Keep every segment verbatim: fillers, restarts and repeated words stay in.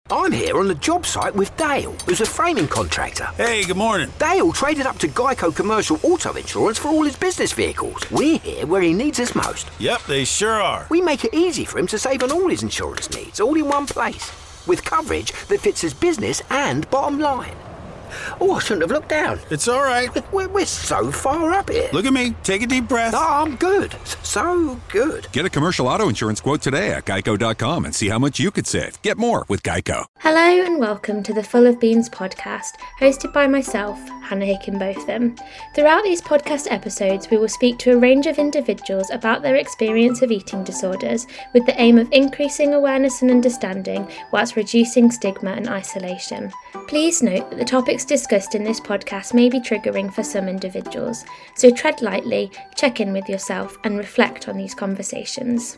I'm here on the job site with Dale, who's a framing contractor. Hey, good morning. Dale traded up to Geico Commercial Auto Insurance for all his business vehicles. We're here where he needs us most. Yep, they sure are. We make it easy for him to save on all his insurance needs, all in one place, with coverage that fits his business and bottom line. Oh, I shouldn't have looked down. It's all right. We're, we're so far up here. Look at me. Take a deep breath. Oh, I'm good. So good. Get a commercial auto insurance quote today at geico dot com and see how much you could save. Get more with Geico. Hello and welcome to the Full of Beans podcast, hosted by myself, Hannah Hickenbotham. Throughout these podcast episodes, we will speak to a range of individuals about their experience of eating disorders with the aim of increasing awareness and understanding whilst reducing stigma and isolation. Please note that the topics discussed in this podcast may be triggering for some individuals, so tread lightly, check in with yourself and reflect on these conversations.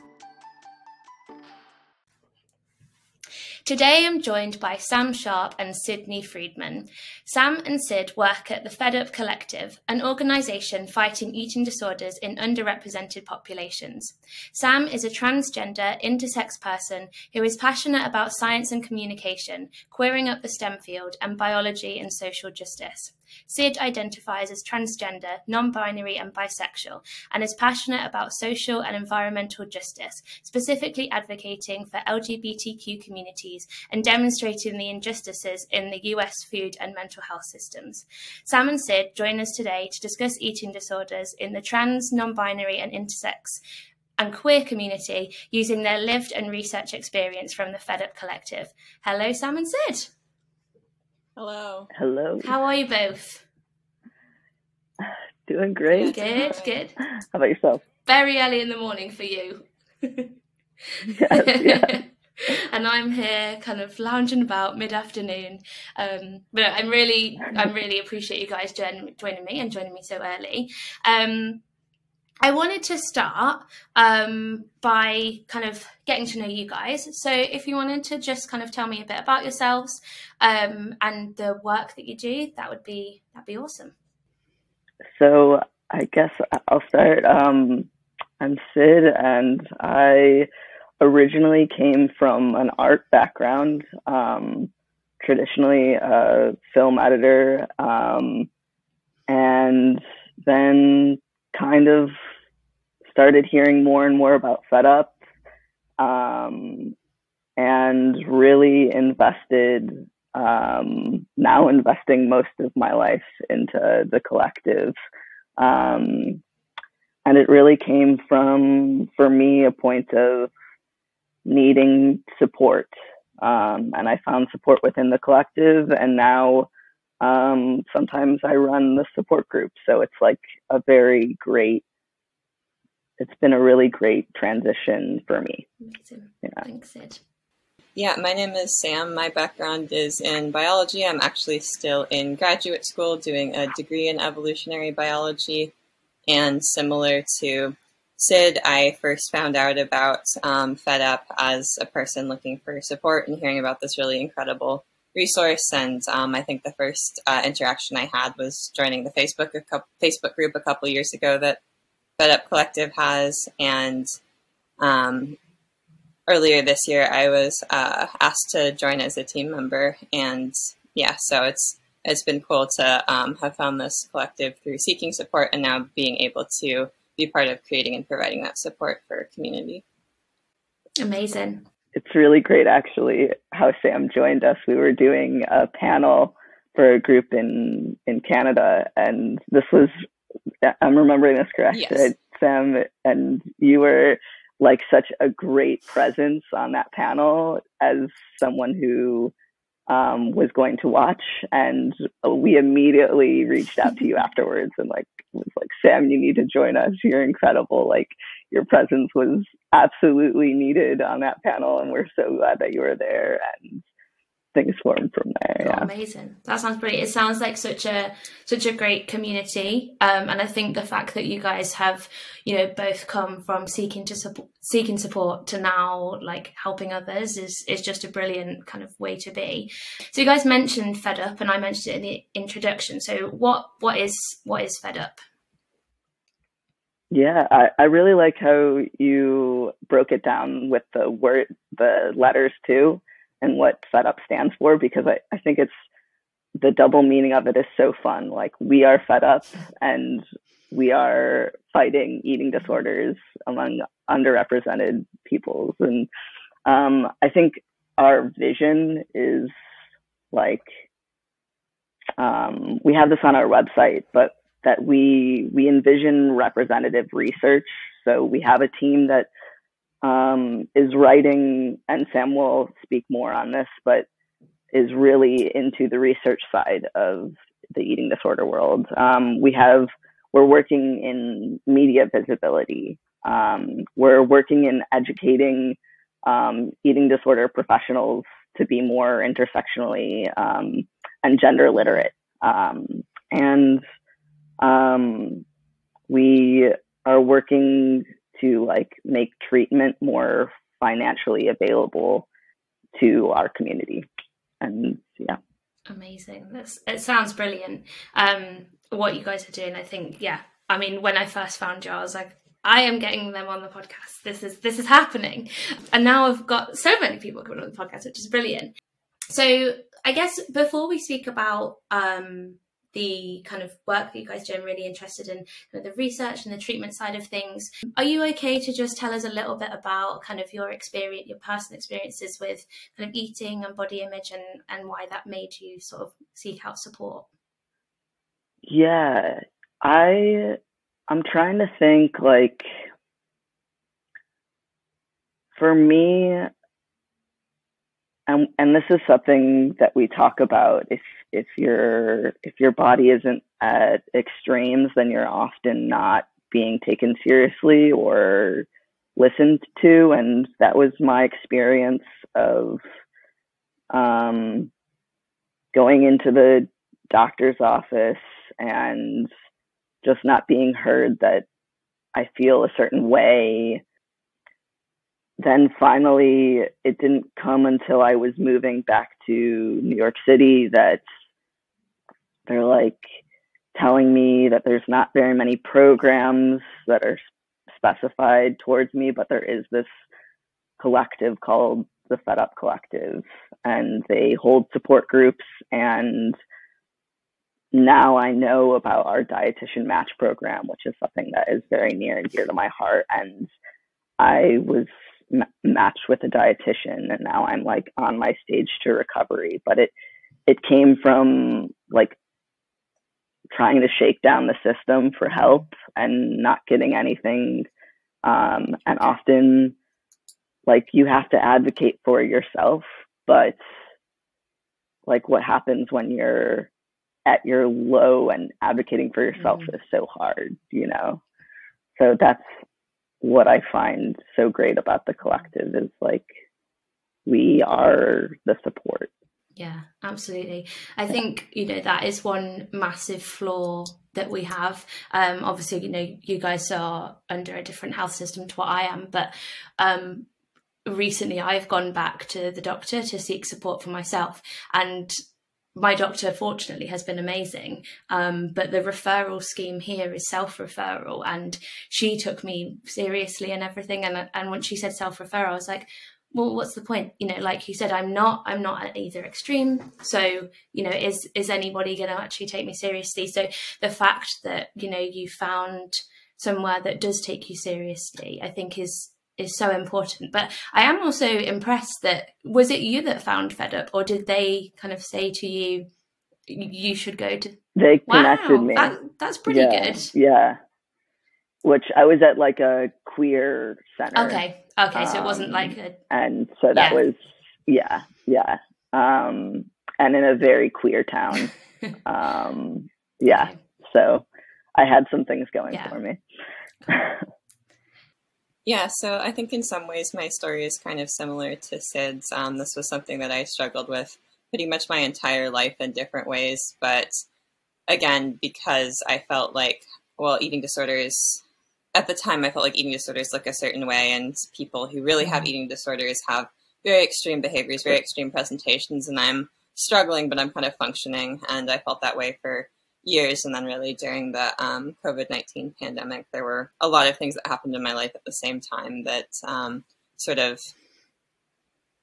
Today I'm joined by Sam Sharp and Sydney Friedman. Sam and Sid work at the Fed Up Collective, an organisation fighting eating disorders in underrepresented populations. Sam is a transgender, intersex person who is passionate about science and communication, queering up the STEM field, and biology and social justice. Sid identifies as transgender, non-binary and bisexual, and is passionate about social and environmental justice, specifically advocating for L G B T Q communities and demonstrating the injustices in the U S food and mental health systems. Sam and Sid join us today to discuss eating disorders in the trans, non-binary and intersex and queer community using their lived and research experience from the Fed Up Collective. Hello, Sam and Sid. Hello. Hello. How are you both? Doing great. Good, good. How about yourself? Very early in the morning for you. Yes, yeah. And I'm here kind of lounging about mid-afternoon. Um, but I'm really, I really appreciate you guys join, joining me and joining me so early. Um, I wanted to start um, by kind of getting to know you guys. So if you wanted to just kind of tell me a bit about yourselves um, and the work that you do, that would be that'd be awesome. So I guess I'll start. Um, I'm Sid, and I originally came from an art background, um, traditionally a film editor, um, and then kind of started hearing more and more about Fed Up, um, and really invested, um, now investing most of my life into the collective. Um, and it really came from, for me, a point of needing support. Um, and I found support within the collective, and now um, sometimes I run the support group. So it's like a very great, it's been a really great transition for me. Amazing. Yeah. Thanks, Sid. Yeah, my name is Sam. My background is in biology. I'm actually still in graduate school doing a degree in evolutionary biology. And similar to Sid, I first found out about um, Fed Up as a person looking for support and hearing about this really incredible resource. And um, I think the first uh, interaction I had was joining the Facebook a couple, Facebook group a couple years ago that Fed Up Collective has. And um, earlier this year, I was uh, asked to join as a team member. And yeah, so it's it's been cool to um, have found this collective through seeking support and now being able to be part of creating and providing that support for community. Amazing. It's really great, actually, how Sam joined us. We were doing a panel for a group in, in Canada, and this was, I'm remembering this correct, yes. right, Sam, and you were like such a great presence on that panel as someone who um, was going to watch, and we immediately reached out to you afterwards and like was like, Sam, you need to join us. You're incredible. Like, your presence was absolutely needed on that panel, and we're so glad that you were there. And things formed from there. Yeah. Oh, amazing. That sounds brilliant. It sounds like such a such a great community. Um, and I think the fact that you guys have, you know, both come from seeking to support, seeking support to now like helping others is is just a brilliant kind of way to be. So you guys mentioned Fed Up, and I mentioned it in the introduction. So what what is what is Fed Up? Yeah, I, I really like how you broke it down with the word, the letters too. and what Fed Up stands for, because I, I think it's the double meaning of it is so fun. Like, we are fed up and we are fighting eating disorders among underrepresented peoples. And um, I think our vision is like, um, we have this on our website, but that we we envision representative research. So we have a team that um, is writing, and Sam will speak more on this, but is really into the research side of the eating disorder world. Um, we have, we're working in media visibility. Um, we're working in educating um, eating disorder professionals to be more intersectionally um, and gender literate. Um, and um, we are working to like make treatment more financially available to our community. And yeah. Amazing. That's, it sounds brilliant. Um, what you guys are doing, I think, yeah. I mean, when I first found you, I was like, I am getting them on the podcast. This is this is happening. And now I've got so many people coming on the podcast, which is brilliant. So I guess before we speak about um, the kind of work that you guys do, I'm really interested in kind of the research and the treatment side of things. Are you okay to just tell us a little bit about kind of your experience, your personal experiences with kind of eating and body image, and, and why that made you sort of seek out support? Yeah, I, I'm trying to think, like, for me, and and this is something that we talk about, if if your if your body isn't at extremes, then you're often not being taken seriously or listened to. And that was my experience of um, going into the doctor's office and just not being heard that I feel a certain way. Then finally, it didn't come until I was moving back to New York City that they're like telling me that there's not very many programs that are specified towards me, but there is this collective called the Fed Up Collective, and they hold support groups. And now I know about our dietitian match program, which is something that is very near and dear to my heart. And I was m- matched with a dietitian, and now I'm like on my stage to recovery. But it it came from like trying to shake down the system for help and not getting anything. Um, and often, like, you have to advocate for yourself, but like what happens when you're at your low and advocating for yourself mm. is so hard, you know? So that's what I find so great about the collective, is like, we are the support. Yeah, absolutely. I think, you know, that is one massive flaw that we have. Um, obviously, you know, you guys are under a different health system to what I am, but um, recently I've gone back to the doctor to seek support for myself, and my doctor, fortunately, has been amazing. Um, but the referral scheme here is self-referral, and she took me seriously and everything. And and when she said self-referral, I was like, well, what's the point? You know, like you said, I'm not, I'm not at either extreme. So, you know, is, is anybody going to actually take me seriously? So the fact that, you know, you found somewhere that does take you seriously, I think is, is so important. But I am also impressed that, was it you that found Fed Up, or did they kind of say to you, you should go to? They connected wow, me. That, that's pretty yeah, good. Yeah. Which I was at like a queer center. Okay. Okay. So it wasn't um, like a. And so that yeah. was, yeah, yeah. Um, and in a very queer town. um, yeah. Okay. So I had some things going yeah. for me. Yeah, so I think in some ways my story is kind of similar to Sid's. Um, this was something that I struggled with pretty much my entire life in different ways. But again, because I felt like, well, eating disorders, at the time I felt like eating disorders look a certain way, and people who really have eating disorders have very extreme behaviors, very extreme presentations, and I'm struggling, but I'm kind of functioning. And I felt that way for years. And then really during the um, COVID nineteen pandemic, there were a lot of things that happened in my life at the same time that um, sort of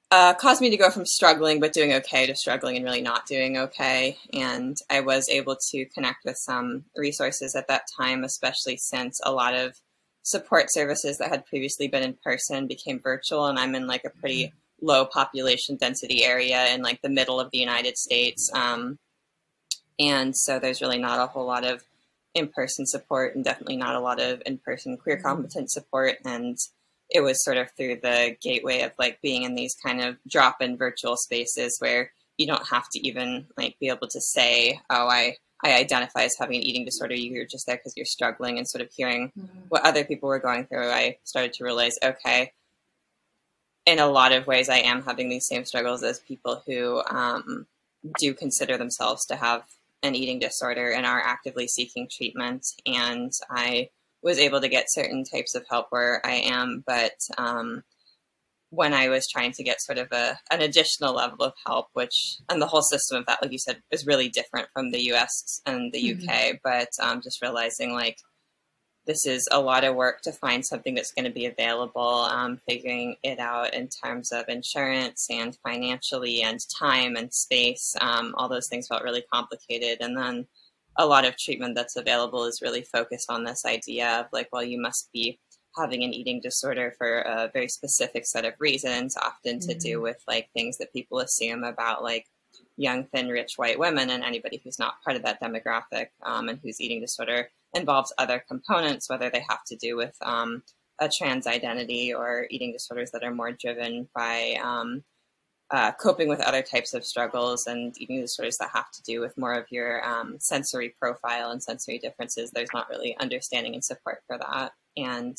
uh, caused me to go from struggling but doing okay to struggling and really not doing okay. And I was able to connect with some resources at that time, especially since a lot of support services that had previously been in person became virtual. And I'm in like a pretty low population density area in like the middle of the United States. Um, and so there's really not a whole lot of in-person support, and definitely not a lot of in-person queer competent support. And it was sort of through the gateway of like being in these kind of drop-in virtual spaces where you don't have to even like be able to say, oh, I, I identify as having an eating disorder. You're just there because you're struggling, and sort of hearing mm-hmm. what other people were going through. I started to realize, okay, in a lot of ways, I am having these same struggles as people who um, do consider themselves to have an eating disorder and are actively seeking treatment. And I was able to get certain types of help where I am, but um, when I was trying to get sort of a an additional level of help, which, and the whole system of that, like you said, is really different from the U S and the mm-hmm. U K, but um, just realizing like this is a lot of work to find something that's going to be available, um, figuring it out in terms of insurance and financially and time and space. Um, all those things felt really complicated. And then a lot of treatment that's available is really focused on this idea of like, well, you must be having an eating disorder for a very specific set of reasons, often to mm-hmm. do with like things that people assume about like young, thin, rich white women, and anybody who's not part of that demographic um, and whose eating disorder involves other components, whether they have to do with um, a trans identity or eating disorders that are more driven by um, uh, coping with other types of struggles, and eating disorders that have to do with more of your um, sensory profile and sensory differences. There's not really understanding and support for that. And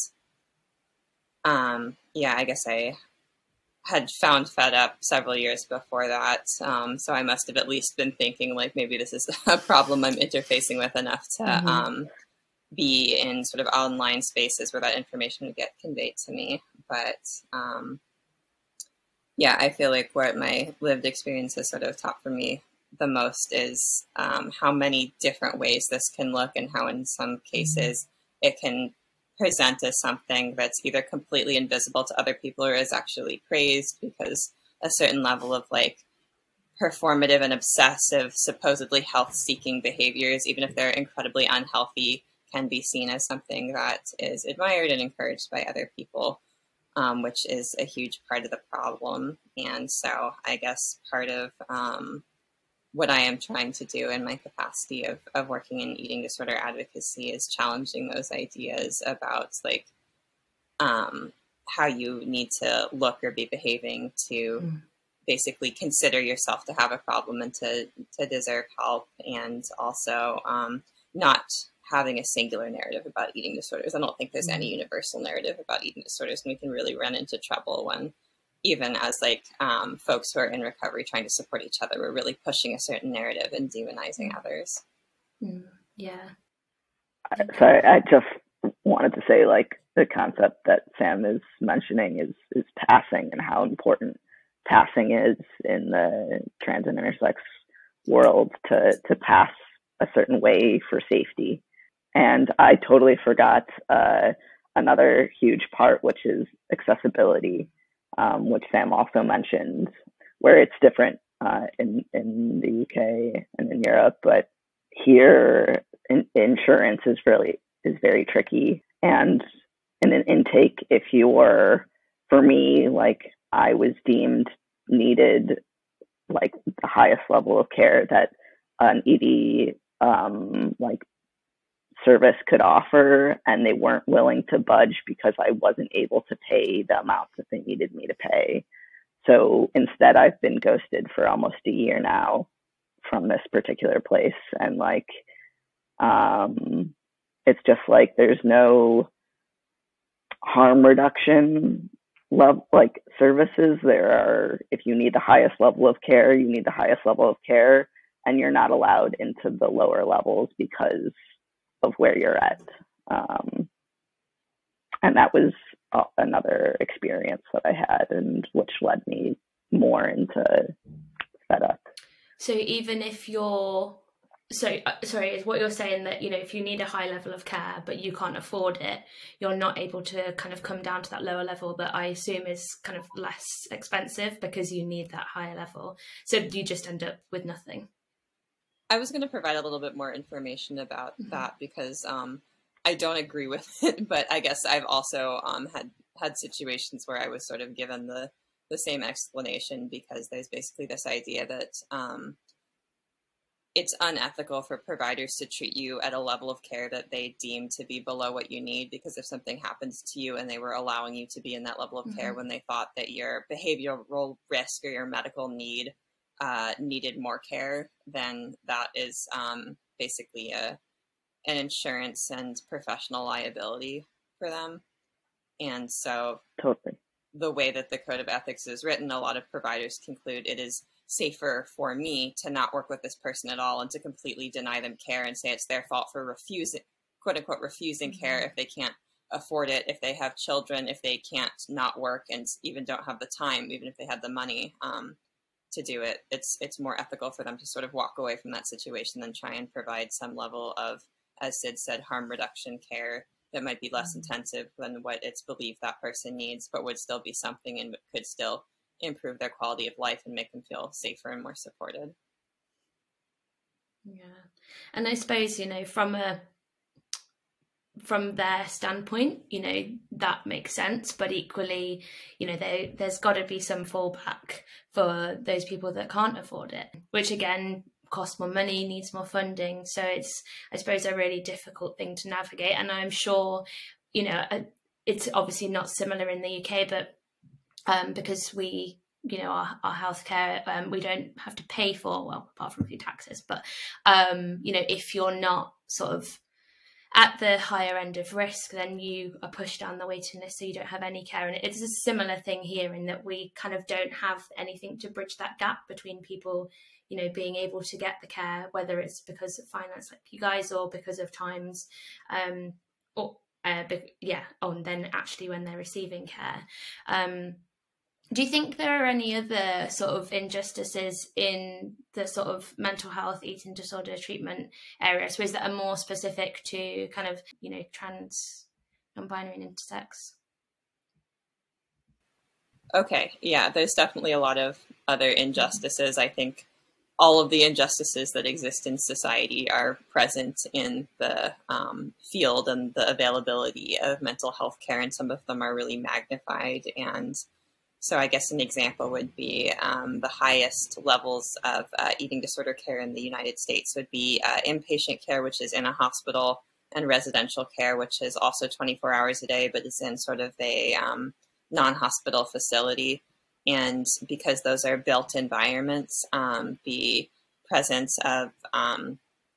um, yeah, I guess I had found Fed Up several years before that. Um, so I must have at least been thinking like, maybe this is a problem I'm interfacing with enough to mm-hmm. um, be in sort of online spaces where that information would get conveyed to me. But um, yeah, I feel like what my lived experience has sort of taught for me the most is um, how many different ways this can look, and how in some cases it can present as something that's either completely invisible to other people or is actually praised, because a certain level of like performative and obsessive, supposedly health-seeking behaviors, even if they're incredibly unhealthy, can be seen as something that is admired and encouraged by other people, um, which is a huge part of the problem. And so I guess part of um, what I am trying to do in my capacity of, of working in eating disorder advocacy is challenging those ideas about like um, how you need to look or be behaving to mm. basically consider yourself to have a problem and to, to deserve help, and also um, not having a singular narrative about eating disorders. I don't think there's mm. any universal narrative about eating disorders, and we can really run into trouble when, even as like um, folks who are in recovery trying to support each other, we're really pushing a certain narrative and demonizing others. Mm, yeah. Sorry, I just wanted to say like the concept that Sam is mentioning is, is passing, and how important passing is in the trans and intersex world to, to pass a certain way for safety. And I totally forgot uh, another huge part, which is accessibility. Um, which Sam also mentioned, where it's different uh, in, in the U K and in Europe, but here in, insurance is really is very tricky. And in an intake, if you were, for me, like I was deemed needed like the highest level of care that an E D um, like service could offer, and they weren't willing to budge because I wasn't able to pay the amount that they needed me to pay. So instead, I've been ghosted for almost a year now from this particular place. And like, um, it's just like, there's no harm reduction level, like services. There are, if you need the highest level of care, you need the highest level of care, and you're not allowed into the lower levels because of where you're at. Um, and that was uh, another experience that I had, and which led me more into Fed Up. So even if you're So, uh, sorry, is what you're saying that, you know, if you need a high level of care, but you can't afford it, you're not able to kind of come down to that lower level that I assume is kind of less expensive because you need that higher level. So you just end up with nothing. I was going to provide a little bit more information about mm-hmm. that because um, I don't agree with it, but I guess I've also um, had, had situations where I was sort of given the, the same explanation because there's basically this idea that um, it's unethical for providers to treat you at a level of care that they deem to be below what you need, because if something happens to you and they were allowing you to be in that level of mm-hmm. care when they thought that your behavioral risk or your medical need uh, needed more care, then that is um, basically a, an insurance and professional liability for them. And so totally. The way that the Code of Ethics is written, a lot of providers conclude it is safer for me to not work with this person at all and to completely deny them care and say it's their fault for refusing, quote unquote, refusing mm-hmm. care if they can't afford it, if they have children, if they can't not work and even don't have the time, even if they had the money um, to do it. It's it's more ethical for them to sort of walk away from that situation than try and provide some level of, as Sid said, harm reduction care that might be less mm-hmm. intensive than what it's believed that person needs, but would still be something and could still improve their quality of life and make them feel safer and more supported. Yeah. And I suppose, you know, from a from their standpoint, you know, that makes sense, but equally, you know, they, there's got to be some fallback for those people that can't afford it, which again costs more money, needs more funding. So it's, I suppose, a really difficult thing to navigate. And I'm sure, you know, it's obviously not similar in the U K, but Um, because we, you know, our, our healthcare, um, we don't have to pay for, well, apart from a few taxes, but, um, you know, if you're not sort of at the higher end of risk, then you are pushed down the waiting list, so you don't have any care. And it's a similar thing here in that we kind of don't have anything to bridge that gap between people, you know, being able to get the care, whether it's because of finance like you guys or because of times, um, or, uh, be- yeah, oh, and then actually when they're receiving care. Um, Do you think there are any other sort of injustices in the sort of mental health eating disorder treatment areas? So is that are more specific to kind of, you know, trans, non-binary and intersex? Okay, yeah, there's definitely a lot of other injustices. I think all of the injustices that exist in society are present in the um, field and the availability of mental health care, and some of them are really magnified. And so I guess an example would be um, the highest levels of uh, eating disorder care in the United States would be uh, inpatient care, which is in a hospital, and residential care, which is also twenty-four hours a day, but is in sort of a um, non-hospital facility. And because those are built environments, um, the presence of um,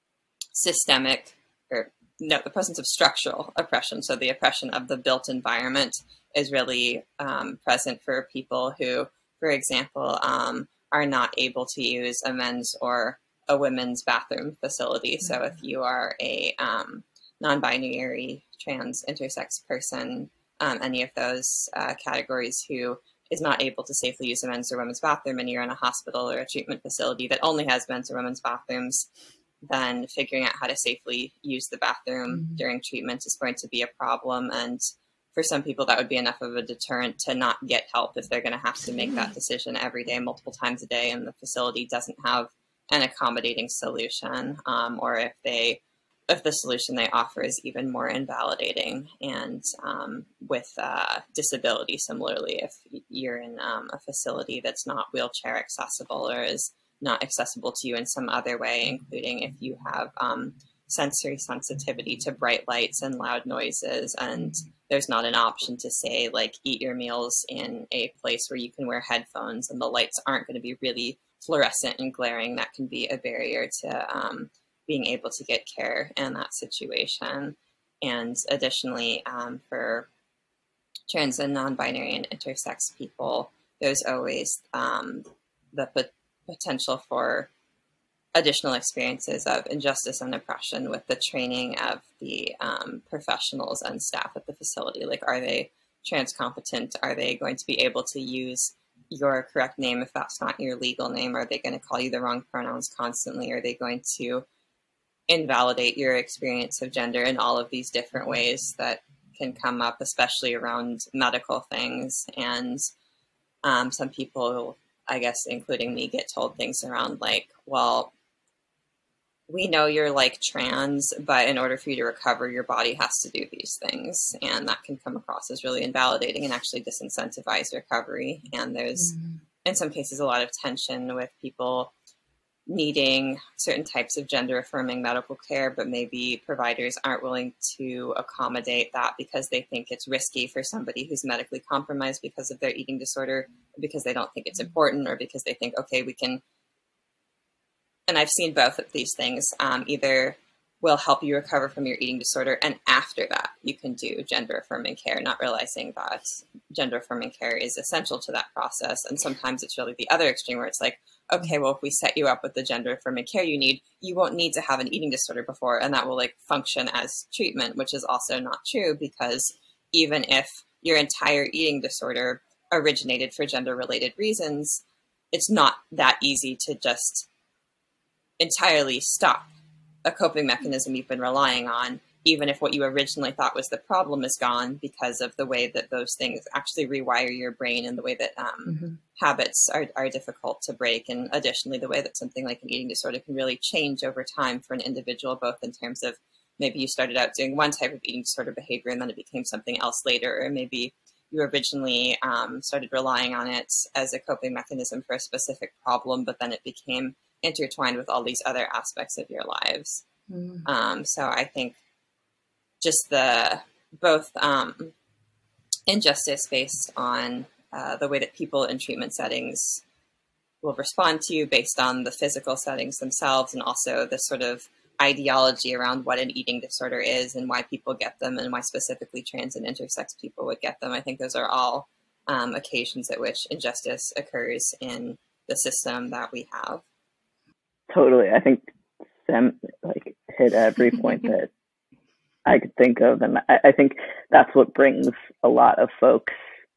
systemic, or no, the presence of structural oppression, so the oppression of the built environment, is really um, present for people who, for example, um, are not able to use a men's or a women's bathroom facility. Mm-hmm. So if you are a um, non-binary, trans, intersex person, um, any of those uh, categories who is not able to safely use a men's or women's bathroom, and you're in a hospital or a treatment facility that only has men's or women's bathrooms, then figuring out how to safely use the bathroom mm-hmm. during treatment is going to be a problem. And for some people, that would be enough of a deterrent to not get help if they're going to have to make that decision every day, multiple times a day, and the facility doesn't have an accommodating solution, um, or if they, if the solution they offer is even more invalidating. And um, with uh, disability, similarly, if you're in um, a facility that's not wheelchair accessible or is not accessible to you in some other way, including if you have um, sensory sensitivity to bright lights and loud noises, and there's not an option to say, like, eat your meals in a place where you can wear headphones and the lights aren't going to be really fluorescent and glaring, that can be a barrier to um, being able to get care in that situation. And additionally, um, for trans and non-binary and intersex people, there's always um, the pot- potential for additional experiences of injustice and oppression with the training of the um, professionals and staff at the facility. Like, are they trans competent? Are they going to be able to use your correct name if that's not your legal name? Are they going to call you the wrong pronouns constantly? Are they going to invalidate your experience of gender in all of these different ways that can come up, especially around medical things. And um, some people, I guess, including me, get told things around like, well, we know you're like trans, but in order for you to recover, your body has to do these things. And that can come across as really invalidating and actually disincentivize recovery. And there's, mm-hmm. in some cases, a lot of tension with people needing certain types of gender affirming medical care, but maybe providers aren't willing to accommodate that because they think it's risky for somebody who's medically compromised because of their eating disorder, because they don't think it's important, or because they think, okay, we can. And I've seen both of these things. Um, either will help you recover from your eating disorder, and after that, you can do gender affirming care, not realizing that gender affirming care is essential to that process. And sometimes it's really the other extreme where it's like, okay, well, if we set you up with the gender affirming care you need, you won't need to have an eating disorder before, and that will like function as treatment, which is also not true, because even if your entire eating disorder originated for gender related reasons, it's not that easy to just entirely stop a coping mechanism you've been relying on, even if what you originally thought was the problem is gone, because of the way that those things actually rewire your brain and the way that um, mm-hmm. habits are, are difficult to break. And additionally, the way that something like an eating disorder can really change over time for an individual, both in terms of maybe you started out doing one type of eating disorder behavior and then it became something else later, or maybe you originally um, started relying on it as a coping mechanism for a specific problem, but then it became intertwined with all these other aspects of your lives. Mm. Um, so I think just the both um, injustice based on uh, the way that people in treatment settings will respond to you based on the physical settings themselves, and also the sort of ideology around what an eating disorder is and why people get them, and why specifically trans and intersex people would get them. I think those are all um, occasions at which injustice occurs in the system that we have. Totally. I think Sam like hit every point that I could think of. And I, I think that's what brings a lot of folks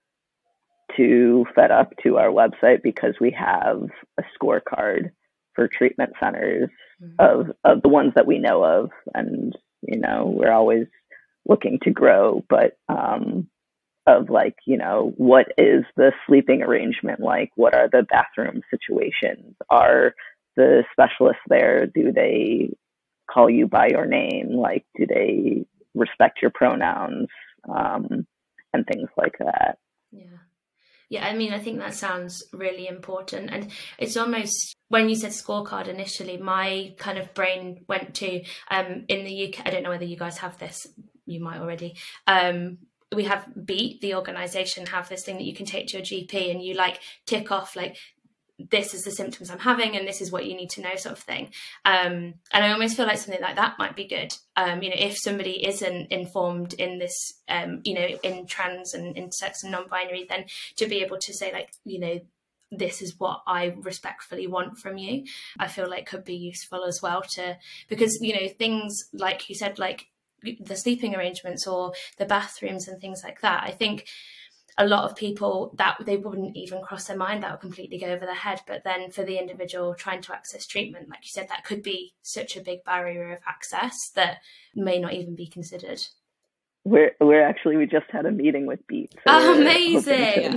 to Fed Up to our website, because we have a scorecard for treatment centers mm-hmm. of, of the ones that we know of. And, you know, we're always looking to grow, but um, of like, you know, what is the sleeping arrangement like? What are the bathroom situations? Are the specialists there, do they call you by your name? Like, do they respect your pronouns, um, and things like that? Yeah. Yeah, I mean, I think that sounds really important. And it's almost, when you said scorecard initially, my kind of brain went to, um, in the U K, I don't know whether you guys have this, you might already, um, we have Beat, the organisation, have this thing that you can take to your G P and you like tick off like, this is the symptoms I'm having and this is what you need to know, sort of thing. Um, and I almost feel like something like that might be good. Um, you know, if somebody isn't informed in this, um, you know, in trans and intersex and non-binary, then to be able to say like, you know, this is what I respectfully want from you, I feel like could be useful as well to, because, you know, things like you said, like the sleeping arrangements or the bathrooms and things like that, I think a lot of people that they wouldn't even cross their mind, that would completely go over their head. But then for the individual trying to access treatment, like you said, that could be such a big barrier of access that may not even be considered. We're we're actually we just had a meeting with Beat. So oh, amazing!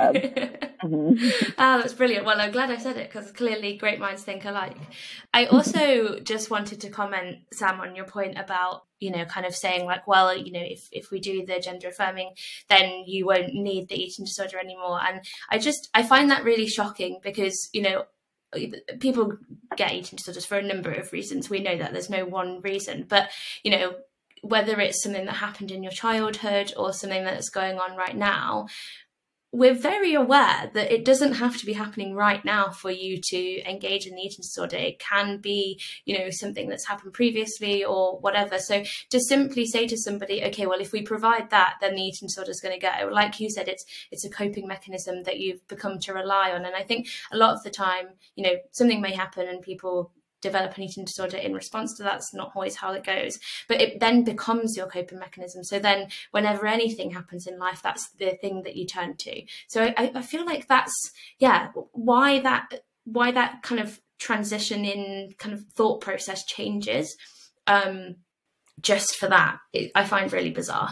mm-hmm. Oh, that's brilliant. Well, I'm glad I said it, because clearly great minds think alike. I also just wanted to comment, Sam, on your point about, you know, kind of saying like, well, you know, if if we do the gender affirming, then you won't need the eating disorder anymore. And I just I find that really shocking, because, you know, people get eating disorders for a number of reasons. We know that there's no one reason, but, you know, whether it's something that happened in your childhood or something that's going on right now, we're very aware that it doesn't have to be happening right now for you to engage in the eating disorder. It can be, you know, something that's happened previously or whatever. So to simply say to somebody, okay, well, if we provide that, then the eating disorder is going to go. Like you said, it's it's a coping mechanism that you've become to rely on. And I think a lot of the time, you know, something may happen and people develop an eating disorder in response to that. That's not always how it goes, but it then becomes your coping mechanism. So then whenever anything happens in life, that's the thing that you turn to. So I, I feel like that's, yeah, why that, why that kind of transition in kind of thought process changes um, just for that, it, I find really bizarre.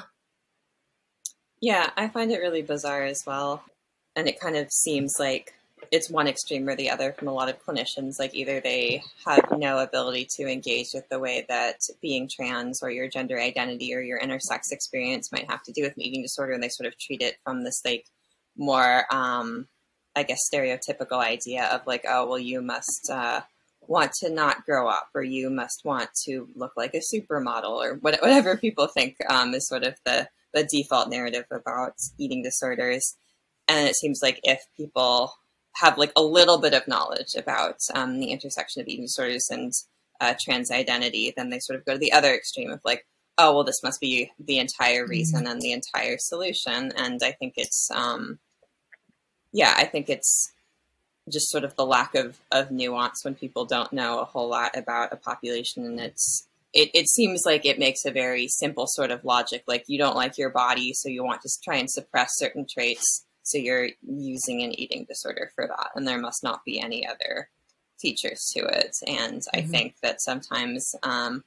Yeah, I find it really bizarre as well. And it kind of seems like it's one extreme or the other from a lot of clinicians. Like either they have no ability to engage with the way that being trans or your gender identity or your intersex experience might have to do with an eating disorder, and they sort of treat it from this like more, um, I guess, stereotypical idea of like, oh, well, you must uh, want to not grow up, or you must want to look like a supermodel, or what, whatever people think um, is sort of the, the default narrative about eating disorders. And it seems like if people have like a little bit of knowledge about um, the intersection of eating disorders and uh, trans identity, then they sort of go to the other extreme of like, oh, well, this must be the entire reason and the entire solution. And I think it's, um, yeah, I think it's just sort of the lack of, of nuance when people don't know a whole lot about a population. And it's, it, it seems like it makes a very simple sort of logic. Like you don't like your body, so you want to try and suppress certain traits. So you're using an eating disorder for that. And there must not be any other features to it. And mm-hmm. I think that sometimes um,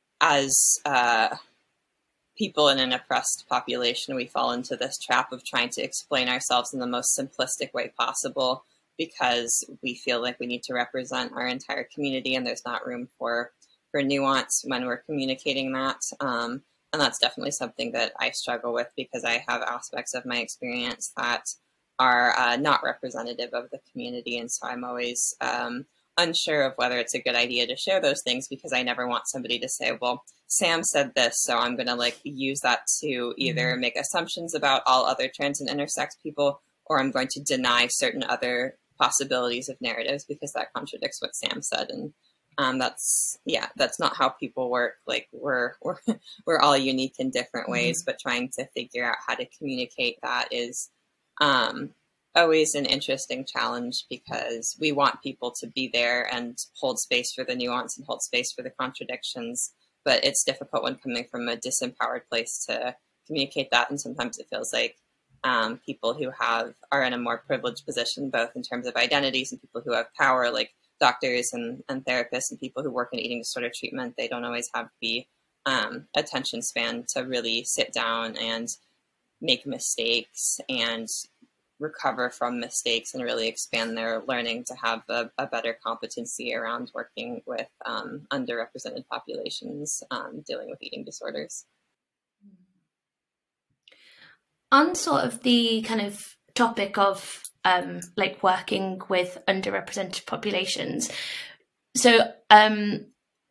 as uh, people in an oppressed population, we fall into this trap of trying to explain ourselves in the most simplistic way possible, because we feel like we need to represent our entire community and there's not room for, for nuance when we're communicating that. Um, And that's definitely something that I struggle with, because I have aspects of my experience that are uh, not representative of the community. And so I'm always um, unsure of whether it's a good idea to share those things, because I never want somebody to say, well, Sam said this, so I'm going to like use that to either make assumptions about all other trans and intersex people, or I'm going to deny certain other possibilities of narratives because that contradicts what Sam said. And Um, that's, yeah, that's not how people work. Like we're, we're, we're all unique in different ways, mm-hmm. but trying to figure out how to communicate that is um, always an interesting challenge, because we want people to be there and hold space for the nuance and hold space for the contradictions. But it's difficult when coming from a disempowered place to communicate that. And sometimes it feels like um, people who have, are in a more privileged position, both in terms of identities and people who have power, like doctors and, and therapists and people who work in eating disorder treatment, they don't always have the um, attention span to really sit down and make mistakes and recover from mistakes and really expand their learning to have a, a better competency around working with um, underrepresented populations um, dealing with eating disorders. On sort of the kind of topic of um, like working with underrepresented populations, so um,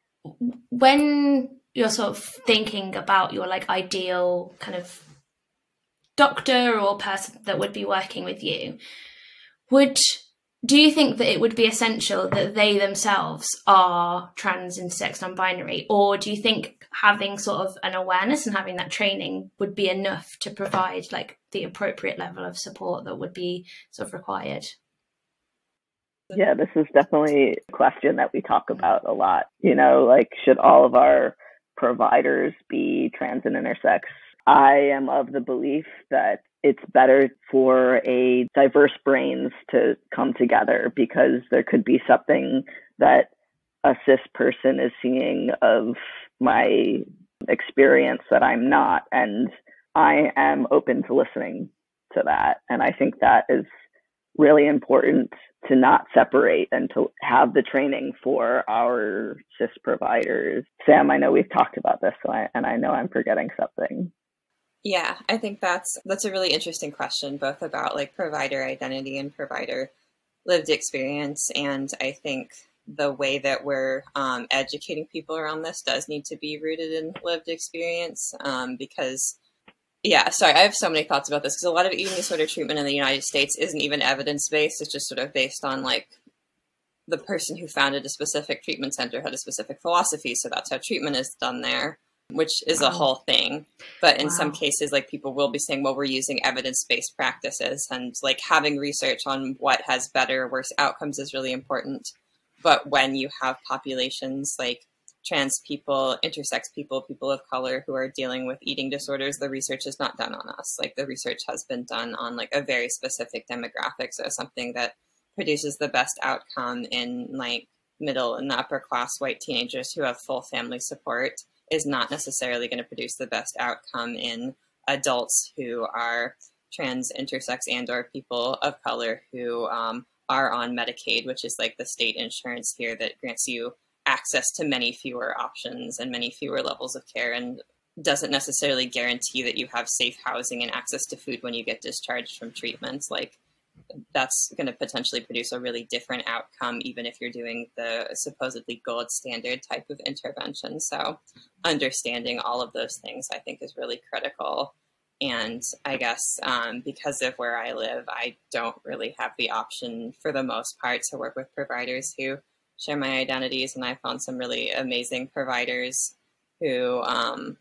when you're sort of thinking about your like ideal kind of doctor or person that would be working with you, would do you think that it would be essential that they themselves are trans, intersex, non-binary, or do you think having sort of an awareness and having that training would be enough to provide like the appropriate level of support that would be sort of required? Yeah, this is definitely a question that we talk about a lot. You know, like, should all of our providers be trans and intersex? I am of the belief that it's better for a diverse brains to come together, because there could be something that a cis person is seeing of my experience that I'm not, and I am open to listening to that. And I think that is really important, to not separate and to have the training for our cis providers. Sam, I know we've talked about this, so I, and I know I'm forgetting something. Yeah, I think that's that's a really interesting question, both about like provider identity and provider lived experience. And I think the way that we're um, educating people around this does need to be rooted in lived experience, um, because, yeah, sorry, I have so many thoughts about this, because a lot of eating disorder treatment in the United States isn't even evidence-based. It's just sort of based on like the person who founded a specific treatment center had a specific philosophy, so that's how treatment is done there, which is a whole thing. But in wow. some cases, like, people will be saying, well, we're using evidence-based practices, and like having research on what has better or worse outcomes is really important. But when you have populations like trans people, intersex people, people of color who are dealing with eating disorders, the research is not done on us. Like, the research has been done on like a very specific demographic. So something that produces the best outcome in like middle and upper class white teenagers who have full family support is not necessarily going to produce the best outcome in adults who are trans, intersex, and or people of color who um, are on Medicaid, which is like the state insurance here that grants you access to many fewer options and many fewer levels of care, and doesn't necessarily guarantee that you have safe housing and access to food when you get discharged from treatments. Like, that's going to potentially produce a really different outcome, even if you're doing the supposedly gold standard type of intervention. So understanding all of those things, I think, is really critical. And I guess um, because of where I live, I don't really have the option for the most part to work with providers who share my identities. And I found some really amazing providers who um,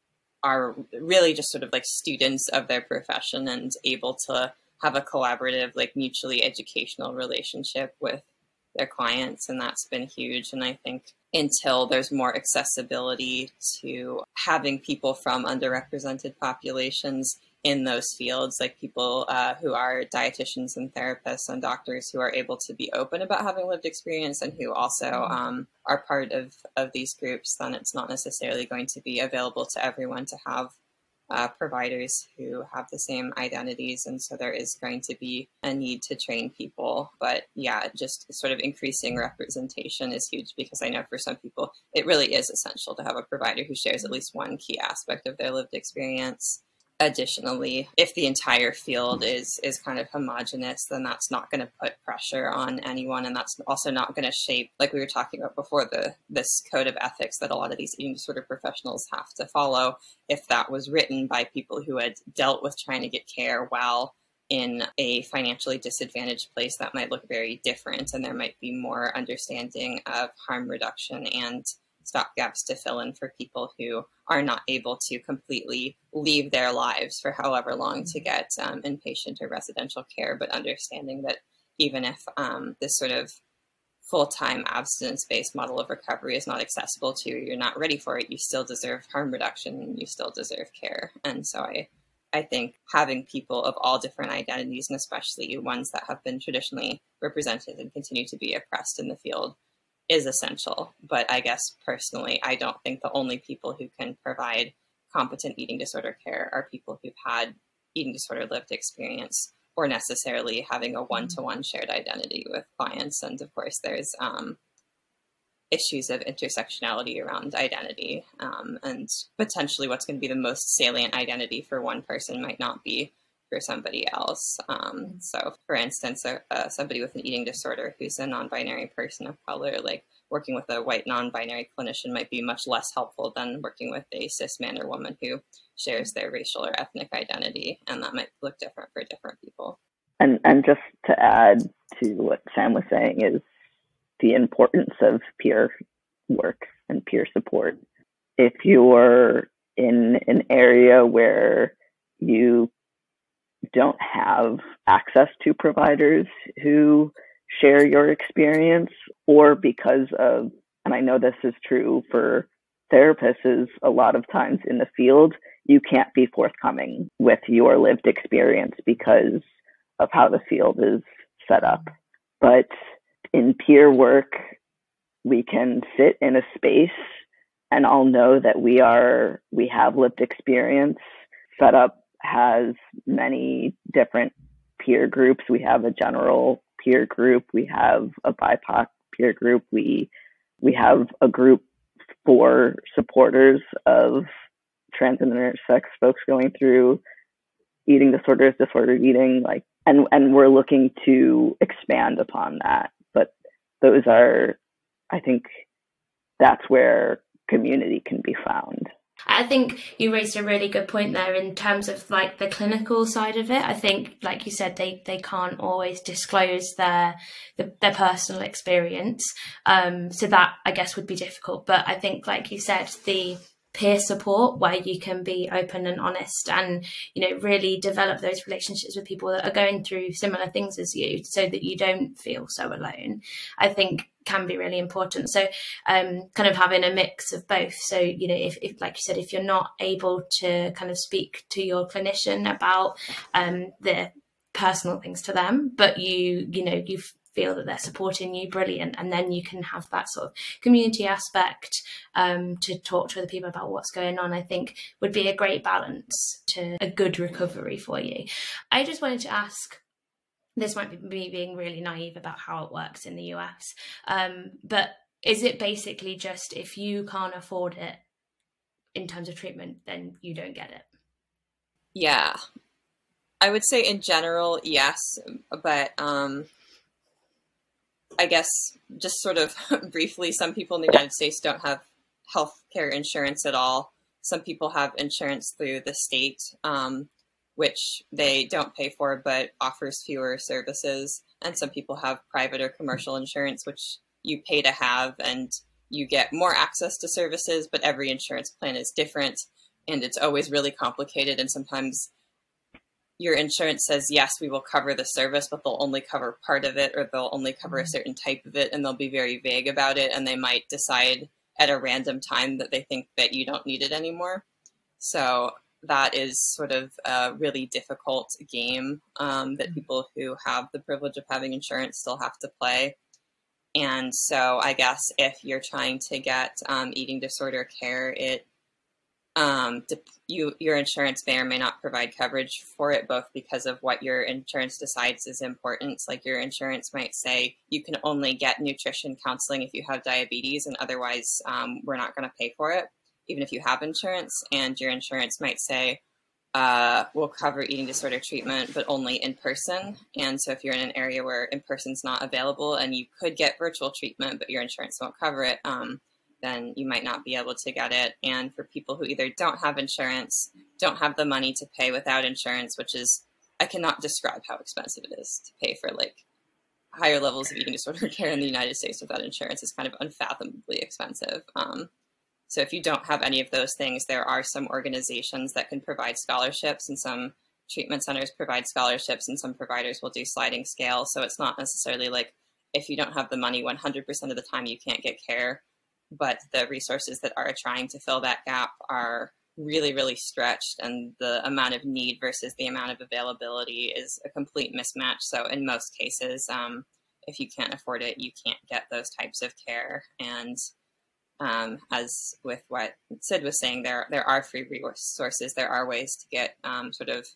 are really just sort of like students of their profession and able to have a collaborative, like mutually educational relationship with their clients. And that's been huge. And I think until there's more accessibility to having people from underrepresented populations in those fields, like people uh, who are dietitians and therapists and doctors who are able to be open about having lived experience and who also um, are part of, of these groups, then it's not necessarily going to be available to everyone to have uh, providers who have the same identities. And so there is going to be a need to train people. But yeah, just sort of increasing representation is huge, because I know for some people, it really is essential to have a provider who shares at least one key aspect of their lived experience. Additionally, if the entire field is is kind of homogenous, then that's not going to put pressure on anyone, and that's also not going to shape, like we were talking about before, the this code of ethics that a lot of these eating disorder professionals have to follow. If that was written by people who had dealt with trying to get care while in a financially disadvantaged place, that might look very different, and there might be more understanding of harm reduction and stopgaps to fill in for people who are not able to completely leave their lives for however long to get um, inpatient or residential care, but understanding that even if um, this sort of full-time abstinence-based model of recovery is not accessible to you, you're not ready for it, you still deserve harm reduction, and you still deserve care. And so I, I think having people of all different identities, and especially ones that have been traditionally represented and continue to be oppressed in the field, is essential. But I guess personally, I don't think the only people who can provide competent eating disorder care are people who've had eating disorder lived experience, or necessarily having a one-to-one shared identity with clients. And of course, there's um, issues of intersectionality around identity, um, and potentially what's going to be the most salient identity for one person might not be for somebody else. Um, so for instance, uh, uh, somebody with an eating disorder who's a non-binary person of color, like working with a white non-binary clinician might be much less helpful than working with a cis man or woman who shares their racial or ethnic identity. And that might look different for different people. And and just to add to what Sam was saying is the importance of peer work and peer support. If you're in an area where you don't have access to providers who share your experience, or because of, and I know this is true for therapists, is a lot of times in the field, you can't be forthcoming with your lived experience because of how the field is set up. But in peer work, we can sit in a space and all know that we are, we have lived experience. Setup has many different peer groups. We have a general peer group. We have a B I P O C peer group. We we have a group for supporters of trans and intersex folks going through eating disorders, disordered eating, like, and and we're looking to expand upon that. But those are, I think, that's where community can be found. I think you raised a really good point there in terms of like the clinical side of it. I think, like you said, they, they can't always disclose their the, their personal experience. Um, so that, I guess, would be difficult. But I think, like you said, the peer support where you can be open and honest and, you know, really develop those relationships with people that are going through similar things as you so that you don't feel so alone, I think can be really important. So um, kind of having a mix of both. So, you know, if, if like you said, if you're not able to kind of speak to your clinician about um, the personal things to them, but you, you know, you've feel that they're supporting you, brilliant. And then you can have that sort of community aspect um, to talk to other people about what's going on, I think would be a great balance to a good recovery for you. I just wanted to ask, this might be me being really naive about how it works in the U S, um, but is it basically just if you can't afford it in terms of treatment, then you don't get it? Yeah. I would say in general, yes, but um, I guess just sort of briefly, some people in the United States don't have healthcare insurance at all. Some people have insurance through the state, um, which they don't pay for, but offers fewer services. And some people have private or commercial insurance, which you pay to have, and you get more access to services, but every insurance plan is different, and it's always really complicated. And sometimes your insurance says, yes, we will cover the service, but they'll only cover part of it, or they'll only cover a certain type of it, and they'll be very vague about it. And they might decide at a random time that they think that you don't need it anymore. So that is sort of a really difficult game um, that people who have the privilege of having insurance still have to play. And so I guess if you're trying to get um, eating disorder care, it um, you your insurance may or may not provide coverage for it, both because of what your insurance decides is important. Like your insurance might say you can only get nutrition counseling if you have diabetes, and otherwise um, we're not going to pay for it, even if you have insurance. And your insurance might say, uh, we'll cover eating disorder treatment, but only in person. And so if you're in an area where in person's not available and you could get virtual treatment, but your insurance won't cover it, um, then you might not be able to get it. And for people who either don't have insurance, don't have the money to pay without insurance, which is, I cannot describe how expensive it is to pay for like higher levels of eating disorder care in the United States without insurance. Is kind of unfathomably expensive. Um, So if you don't have any of those things, there are some organizations that can provide scholarships, and some treatment centers provide scholarships, and some providers will do sliding scale. So it's not necessarily like if you don't have the money one hundred percent of the time, you can't get care. But the resources that are trying to fill that gap are really, really stretched, and the amount of need versus the amount of availability is a complete mismatch. So in most cases, um, if you can't afford it, you can't get those types of care. And Um, as with what Sid was saying, there there are free resources. There are ways to get um, sort of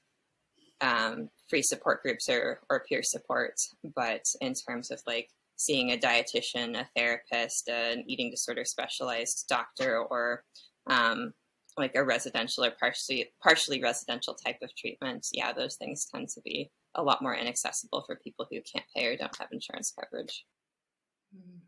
um, free support groups or, or peer support. But in terms of like seeing a dietitian, a therapist, an eating disorder specialized doctor, or um, like a residential or partially partially residential type of treatment, yeah, those things tend to be a lot more inaccessible for people who can't pay or don't have insurance coverage. Mm.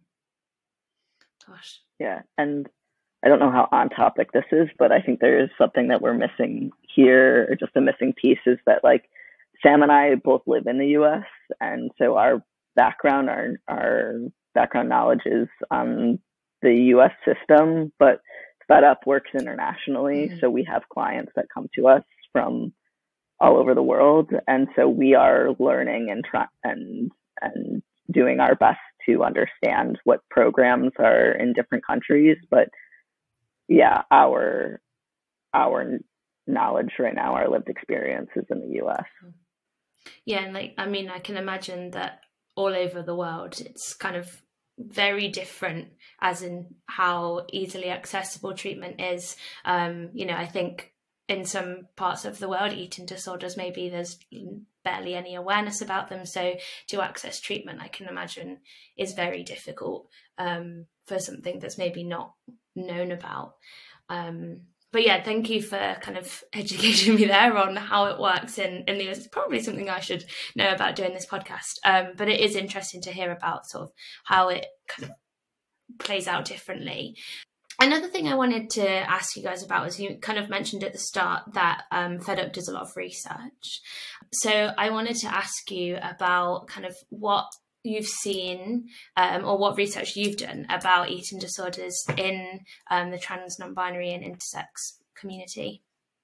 Gosh. Yeah, and I don't know how on topic this is, but I think there is something that we're missing here, or just a missing piece, is that like Sam and I both live in the U S, and so our background, our our background knowledge is on the U S system, but FedUp works internationally, mm-hmm. so we have clients that come to us from all over the world, and so we are learning and try and and doing our best to understand what programs are in different countries. But yeah, our our knowledge right now, our lived experience is in the U S. Yeah, and like I mean, I can imagine that all over the world, it's kind of very different as in how easily accessible treatment is. Um, you know, I think in some parts of the world, eating disorders, maybe there's barely any awareness about them. So to access treatment, I can imagine, is very difficult um, for something that's maybe not known about. Um, but yeah, thank you for kind of educating me there on how it works in, in the U S. It's probably something I should know about doing this podcast. Um, but it is interesting to hear about sort of how it kind of plays out differently. Another thing I wanted to ask you guys about is you kind of mentioned at the start that um, FedUp does a lot of research. So I wanted to ask you about kind of what you've seen um, or what research you've done about eating disorders in um, the trans, non-binary and intersex community.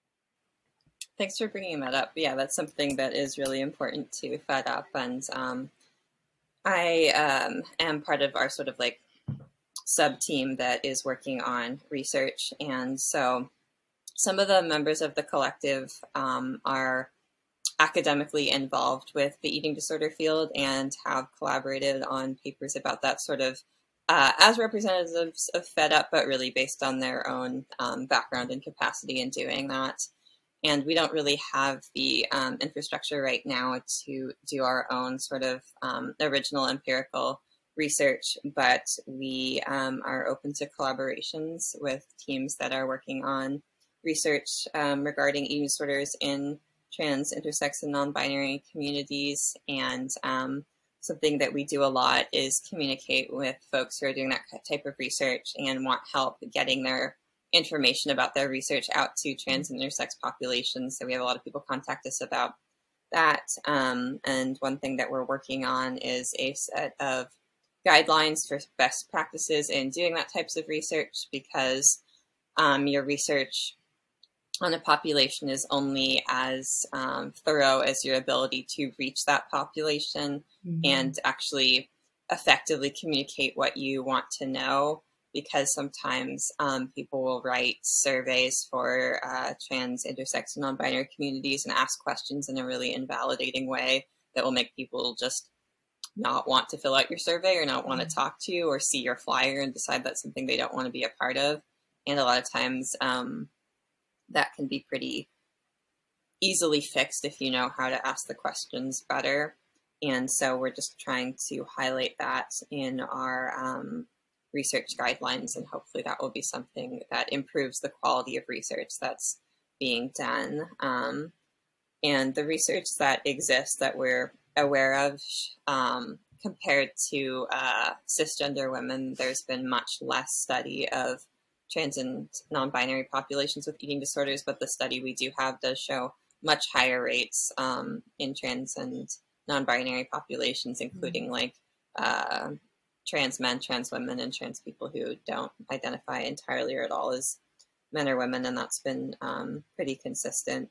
Thanks for bringing that up. Yeah, that's something that is really important to FedUp. And um, I um, am part of our sort of like sub team that is working on research. And so some of the members of the collective um, are academically involved with the eating disorder field and have collaborated on papers about that sort of uh, as representatives of FedUp, but really based on their own um, background and capacity in doing that. And we don't really have the um, infrastructure right now to do our own sort of um, original empirical research, but we um, are open to collaborations with teams that are working on research um, regarding eating disorders in trans, intersex, and non-binary communities. And um, something that we do a lot is communicate with folks who are doing that type of research and want help getting their information about their research out to trans and intersex populations. So we have a lot of people contact us about that. Um, and one thing that we're working on is a set of guidelines for best practices in doing that types of research, because um, your research on a population is only as um, thorough as your ability to reach that population mm-hmm. and actually effectively communicate what you want to know. Because sometimes um, people will write surveys for uh, trans, intersex, and non-binary communities and ask questions in a really invalidating way that will make people just not want to fill out your survey or not want to talk to you or see your flyer and decide that's something they don't want to be a part of. And a lot of times um, that can be pretty easily fixed if you know how to ask the questions better. And so we're just trying to highlight that in our um, research guidelines, and hopefully that will be something that improves the quality of research that's being done. Um, and the research that exists that we're aware of, um, compared to uh, cisgender women, there's been much less study of trans and non-binary populations with eating disorders, but the study we do have does show much higher rates um, in trans and non-binary populations, including mm-hmm. like uh, trans men, trans women, and trans people who don't identify entirely or at all as men or women, and that's been um, pretty consistent.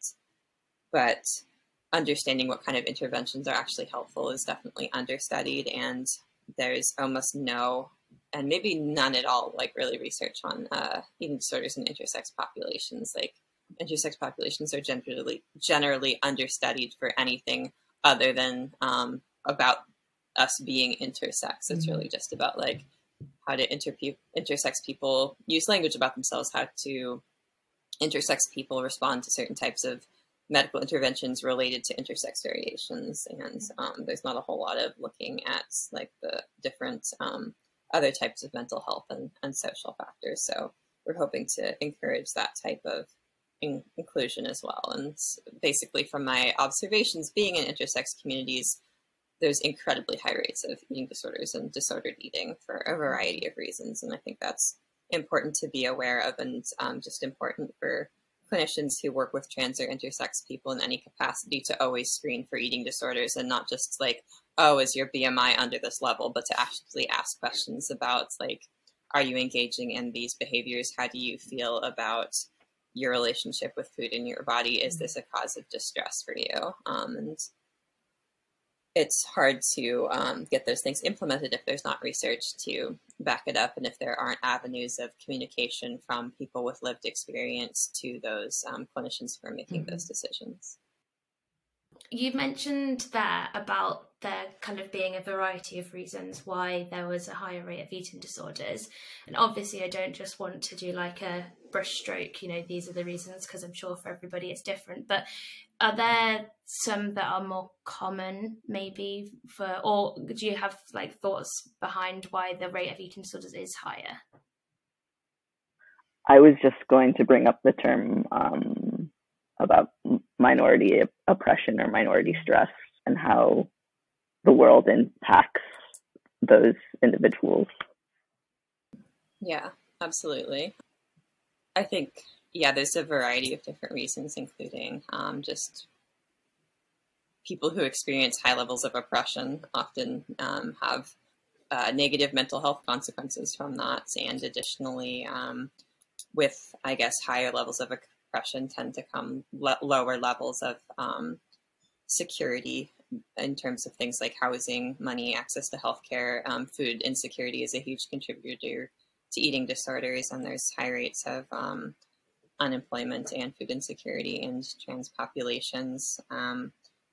But understanding what kind of interventions are actually helpful is definitely understudied, and there's almost no, and maybe none at all, like really research on uh, eating disorders in intersex populations. Like intersex populations are generally generally understudied for anything other than um, about us being intersex. It's really just about like how to inter- intersex people use language about themselves, how to intersex people respond to certain types of medical interventions related to intersex variations. And um, there's not a whole lot of looking at like the different um, other types of mental health and, and social factors. So we're hoping to encourage that type of in- inclusion as well. And basically from my observations being in intersex communities, there's incredibly high rates of eating disorders and disordered eating for a variety of reasons. And I think that's important to be aware of, and um, just important for clinicians who work with trans or intersex people in any capacity to always screen for eating disorders, and not just like, oh, is your B M I under this level, but to actually ask questions about like, are you engaging in these behaviors? How do you feel about your relationship with food in your body? Is this a cause of distress for you? Um, and it's hard to um, get those things implemented if there's not research to back it up, and if there aren't avenues of communication from people with lived experience to those um, clinicians who are making mm-hmm. those decisions. You mentioned there about there kind of being a variety of reasons why there was a higher rate of eating disorders. And obviously I don't just want to do like a brushstroke, you know, these are the reasons, because I'm sure for everybody it's different. But are there some that are more common maybe for, or do you have like thoughts behind why the rate of eating disorders is higher? I was just going to bring up the term um, about minority oppression or minority stress, and how the world impacts those individuals. Yeah, absolutely. I think, yeah, there's a variety of different reasons, including um, just people who experience high levels of oppression often um, have uh, negative mental health consequences from that. And additionally, um, with, I guess, higher levels of oppression tend to come le- lower levels of um, security in terms of things like housing, money, access to healthcare. Um, food insecurity is a huge contributor to eating disorders, and there's high rates of um, unemployment and food insecurity in trans populations. Um,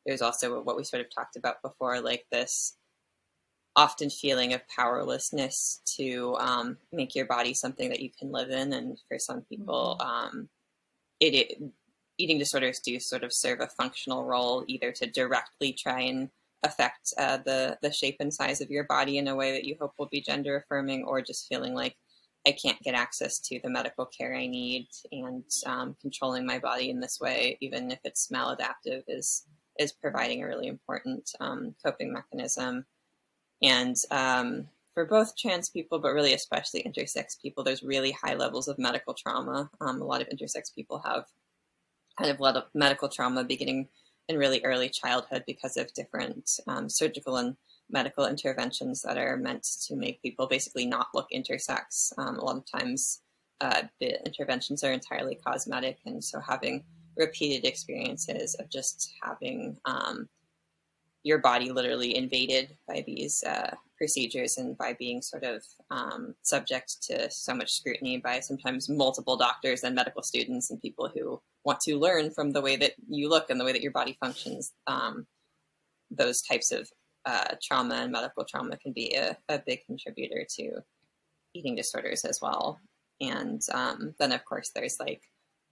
there's also what we sort of talked about before, like this often feeling of powerlessness to um, make your body something that you can live in. And for some people, um, it, it eating disorders do sort of serve a functional role, either to directly try and affect uh, the the shape and size of your body in a way that you hope will be gender affirming, or just feeling like I can't get access to the medical care I need, and um, controlling my body in this way, even if it's maladaptive, is is providing a really important um, coping mechanism. And um, for both trans people, but really especially intersex people, there's really high levels of medical trauma. Um, a lot of intersex people have kind of a lot of medical trauma beginning in really early childhood because of different um, surgical and medical interventions that are meant to make people basically not look intersex. Um, a lot of times uh, the interventions are entirely cosmetic, and so having repeated experiences of just having um, your body literally invaded by these uh, procedures, and by being sort of um, subject to so much scrutiny by sometimes multiple doctors and medical students and people who want to learn from the way that you look and the way that your body functions. Um, those types of uh, trauma and medical trauma can be a, a big contributor to eating disorders as well. And um, then, of course, there's like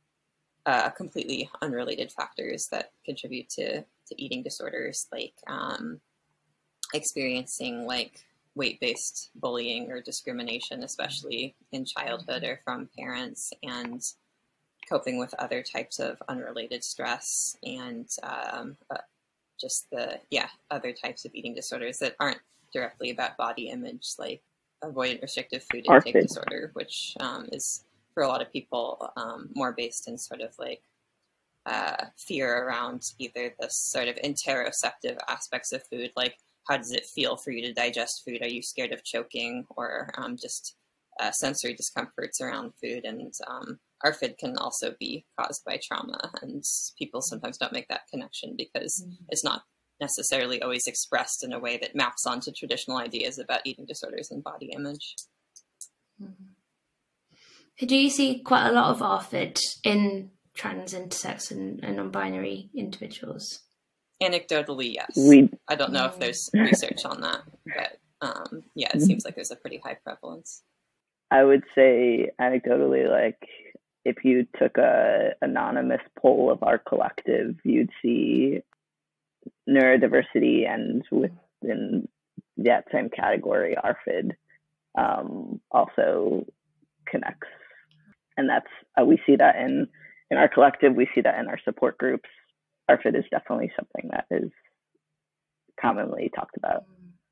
uh, completely unrelated factors that contribute to, to eating disorders, like um, experiencing like weight-based bullying or discrimination, especially in childhood or from parents, and coping with other types of unrelated stress, and um, uh, just the, yeah, other types of eating disorders that aren't directly about body image, like avoidant restrictive food intake ARFID. disorder, which um, is for a lot of people um, more based in sort of like uh, fear around either the sort of interoceptive aspects of food, like how does it feel for you to digest food? Are you scared of choking, or um, just uh, sensory discomforts around food? And um, ARFID can also be caused by trauma, and people sometimes don't make that connection because mm-hmm. it's not necessarily always expressed in a way that maps onto traditional ideas about eating disorders and body image. Mm-hmm. Do you see quite a lot of ARFID in trans, intersex, and, and non-binary individuals? Anecdotally, yes. We, I don't know if there's research on that, but um, yeah, it seems like there's a pretty high prevalence. I would say anecdotally, like if you took a anonymous poll of our collective, you'd see neurodiversity, and within that same category, ARFID um, also connects. And that's, uh, we see that in, in our collective, we see that in our support groups. ARFID is definitely something that is commonly talked about.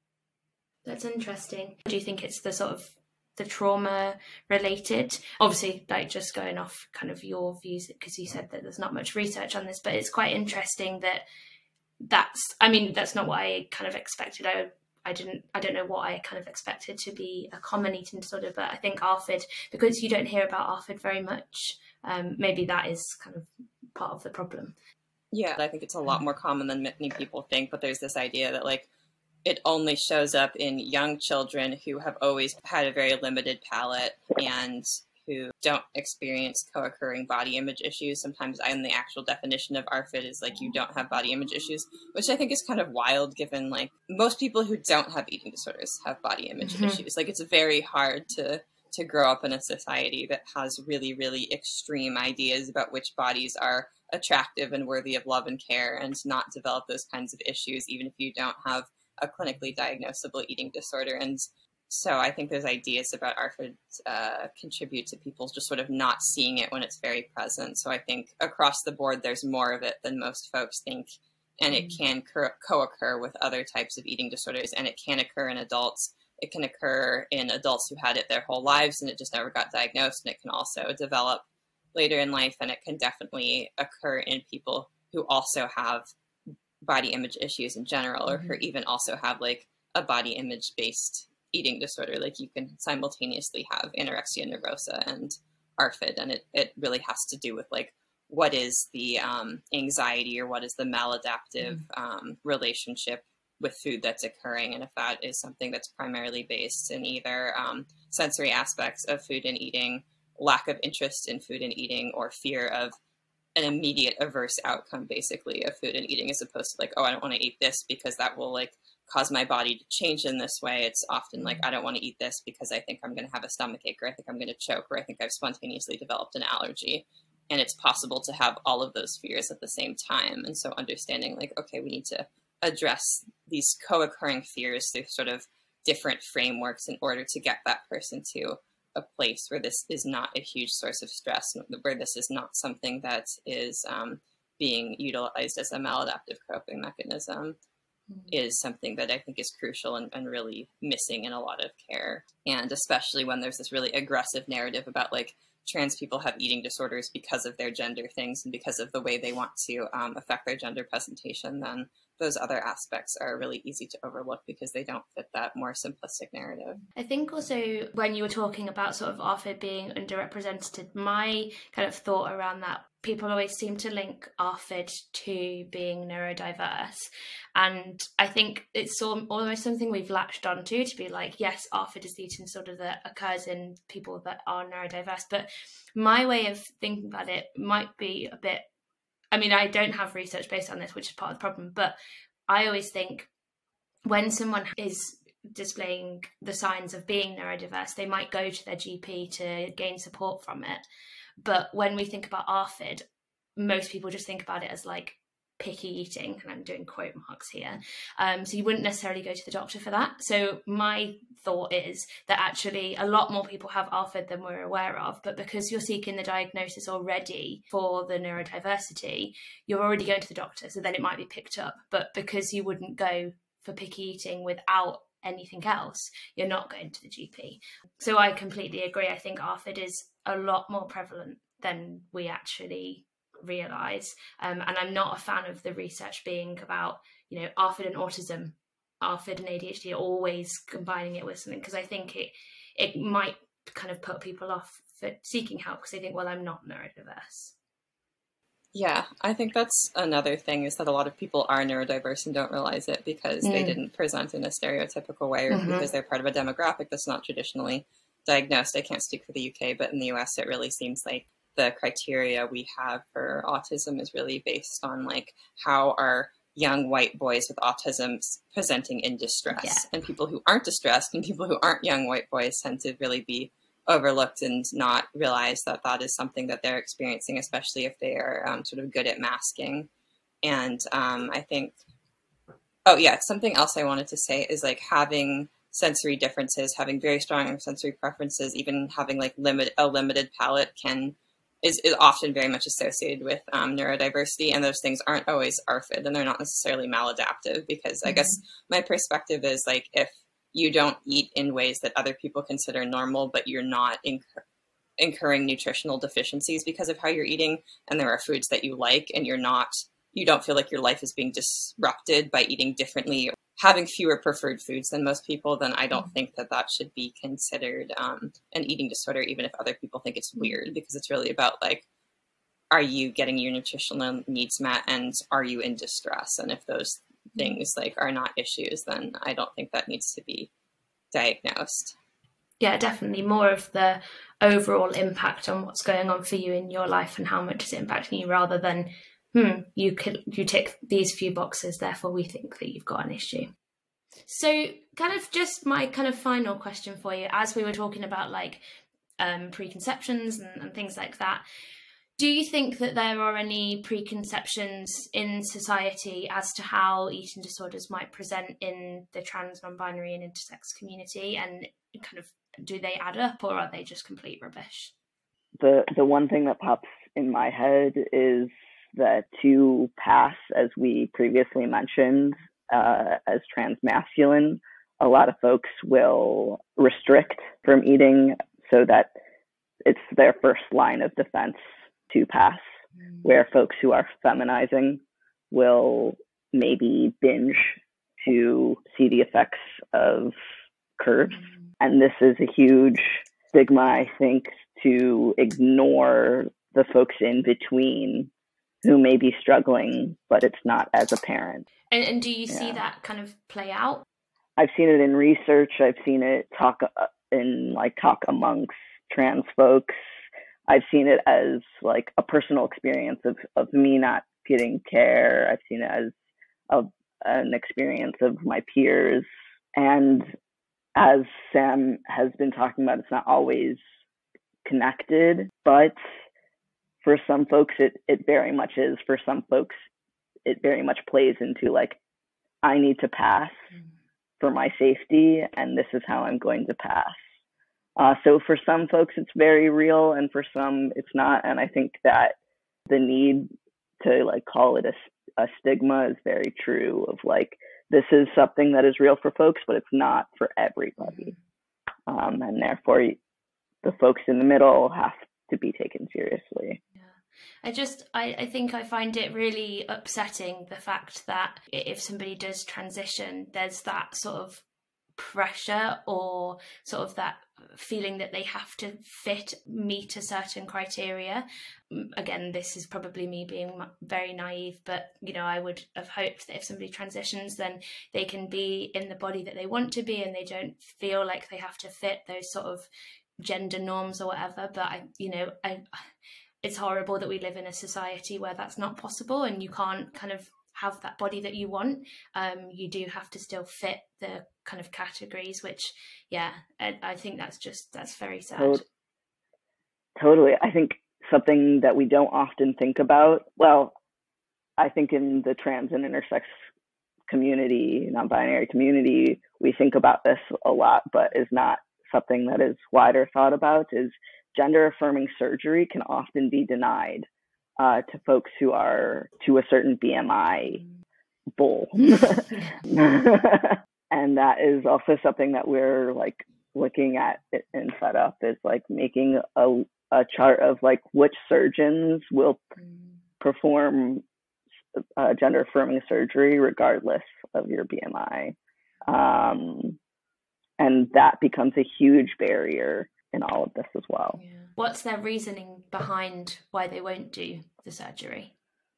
That's interesting. Do you think it's the sort of the trauma related? Obviously, like just going off kind of your views, because you said that there's not much research on this, but it's quite interesting that that's, I mean, that's not what I kind of expected. I I didn't, I don't know what I kind of expected to be a common eating disorder, but I think ARFID, because you don't hear about ARFID very much, um, maybe that is kind of part of the problem. Yeah, I think it's a lot more common than many people think, but there's this idea that like it only shows up in young children who have always had a very limited palate and who don't experience co-occurring body image issues. Sometimes in the actual definition of ARFID is like you don't have body image issues, which I think is kind of wild given like most people who don't have eating disorders have body image mm-hmm. issues. Like it's very hard to to grow up in a society that has really, really extreme ideas about which bodies are attractive and worthy of love and care, and not develop those kinds of issues, even if you don't have a clinically diagnosable eating disorder. And so I think those ideas about ARFID uh, contribute to people just sort of not seeing it when it's very present. So I think across the board, there's more of it than most folks think, and it can co- co-occur with other types of eating disorders, and it can occur in adults. It can occur in adults who had it their whole lives and it just never got diagnosed, and it can also develop later in life, and it can definitely occur in people who also have body image issues in general, or who even also have like a body image based eating disorder. Like you can simultaneously have anorexia nervosa and ARFID, and it, it really has to do with like what is the um, anxiety or what is the maladaptive um, relationship with food that's occurring, and if that is something that's primarily based in either um, sensory aspects of food and eating, lack of interest in food and eating, or fear of an immediate adverse outcome, basically, of food and eating, as opposed to like, oh, I don't want to eat this because that will like cause my body to change in this way. It's often like, I don't want to eat this because I think I'm going to have a stomach ache, or I think I'm going to choke, or I think I've spontaneously developed an allergy. And it's possible to have all of those fears at the same time. And so understanding like, okay, we need to address these co-occurring fears through sort of different frameworks in order to get that person to a place where this is not a huge source of stress, where this is not something that is um, being utilized as a maladaptive coping mechanism, mm-hmm. is something that I think is crucial and, and really missing in a lot of care. And especially when there's this really aggressive narrative about like trans people have eating disorders because of their gender things and because of the way they want to um, affect their gender presentation, then those other aspects are really easy to overlook because they don't fit that more simplistic narrative. I think also when you were talking about sort of ARFID being underrepresented, my kind of thought around that, people always seem to link ARFID to being neurodiverse. And I think it's so, almost something we've latched onto to be like, yes, ARFID is the eating disorder that occurs in people that are neurodiverse. But my way of thinking about it might be a bit, I mean, I don't have research based on this, which is part of the problem, but I always think when someone is displaying the signs of being neurodiverse, they might go to their G P to gain support from it. But when we think about ARFID, most people just think about it as like picky eating, and I'm doing quote marks here. Um, so you wouldn't necessarily go to the doctor for that. So my thought is that actually a lot more people have ARFID than we're aware of, but because you're seeking the diagnosis already for the neurodiversity, you're already going to the doctor, so then it might be picked up. But because you wouldn't go for picky eating without anything else, you're not going to the G P. So I completely agree. I think ARFID is a lot more prevalent than we actually realise. Um, and I'm not a fan of the research being about, you know, ARFID and autism, ARFID and A D H D, always combining it with something, because I think it it might kind of put people off for seeking help because they think, well, I'm not neurodiverse. Yeah, I think that's another thing, is that a lot of people are neurodiverse and don't realize it because mm. they didn't present in a stereotypical way, or mm-hmm. because they're part of a demographic that's not traditionally diagnosed. I can't speak for the U K, but in the U S it really seems like the criteria we have for autism is really based on like how are young white boys with autism presenting in distress. Yeah. And people who aren't distressed and people who aren't young white boys tend to really be overlooked and not realize that that is something that they're experiencing, especially if they are um, sort of good at masking. And um, I think, oh yeah, something else I wanted to say is like having sensory differences, having very strong sensory preferences, even having like limit a limited palate can is, is often very much associated with um, neurodiversity, and those things aren't always ARFID, and they're not necessarily maladaptive, because mm-hmm. I guess my perspective is like, if you don't eat in ways that other people consider normal, but you're not incur- incurring nutritional deficiencies because of how you're eating, and there are foods that you like, and you're not, you don't feel like your life is being disrupted by eating differently, having fewer preferred foods than most people, then I don't mm-hmm. think that that should be considered um, an eating disorder, even if other people think it's weird, because it's really about like, are you getting your nutritional needs met, and are you in distress? And if those things like are not issues, then I don't think that needs to be diagnosed. Yeah, definitely more of the overall impact on what's going on for you in your life and how much is it impacting you, rather than hmm, you could you tick these few boxes, therefore we think that you've got an issue. So kind of just my kind of final question for you, as we were talking about like um, preconceptions and, and things like that, do you think that there are any preconceptions in society as to how eating disorders might present in the trans, non-binary and intersex community, and kind of do they add up, or are they just complete rubbish? The the one thing that pops in my head is that to pass, as we previously mentioned, uh, as transmasculine, a lot of folks will restrict from eating so that it's their first line of defense to pass, mm. where folks who are feminizing will maybe binge to see the effects of curves. Mm. And this is a huge stigma, I think, to ignore the folks in between who may be struggling, but it's not as apparent. And, and do you yeah. see that kind of play out? I've seen it in research. I've seen it talk in like talk amongst trans folks. I've seen it as like a personal experience of, of me not getting care. I've seen it as a, an experience of my peers. And as Sam has been talking about, it's not always connected, but for some folks, it, it very much is. For some folks, it very much plays into like, I need to pass for my safety, and this is how I'm going to pass. Uh, so for some folks, it's very real, and for some, it's not. And I think that the need to like call it a, a stigma is very true of like, this is something that is real for folks, but it's not for everybody. Um, and therefore, the folks in the middle have to be taken seriously. Yeah. I just, I, I think I find it really upsetting, the fact that if somebody does transition, there's that sort of pressure or sort of that feeling that they have to fit, meet a certain criteria. Again, this is probably me being very naive, but, you know, I would have hoped that if somebody transitions, then they can be in the body that they want to be and they don't feel like they have to fit those sort of gender norms or whatever. But, I, you know, I... it's horrible that we live in a society where that's not possible and you can't kind of have that body that you want. Um, you do have to still fit the kind of categories, which, yeah, I, I think that's just, that's very sad. Totally. I think something that we don't often think about, well, I think in the trans and intersex community, non-binary community, we think about this a lot, but is not something that is wider thought about, is gender affirming surgery can often be denied uh, to folks who are to a certain B M I bull. And that is also something that we're like looking at in FedUp, is like making a, a chart of like which surgeons will perform uh, gender affirming surgery regardless of your B M I. Um, and that becomes a huge barrier in all of this as well. Yeah. What's their reasoning behind why they won't do the surgery?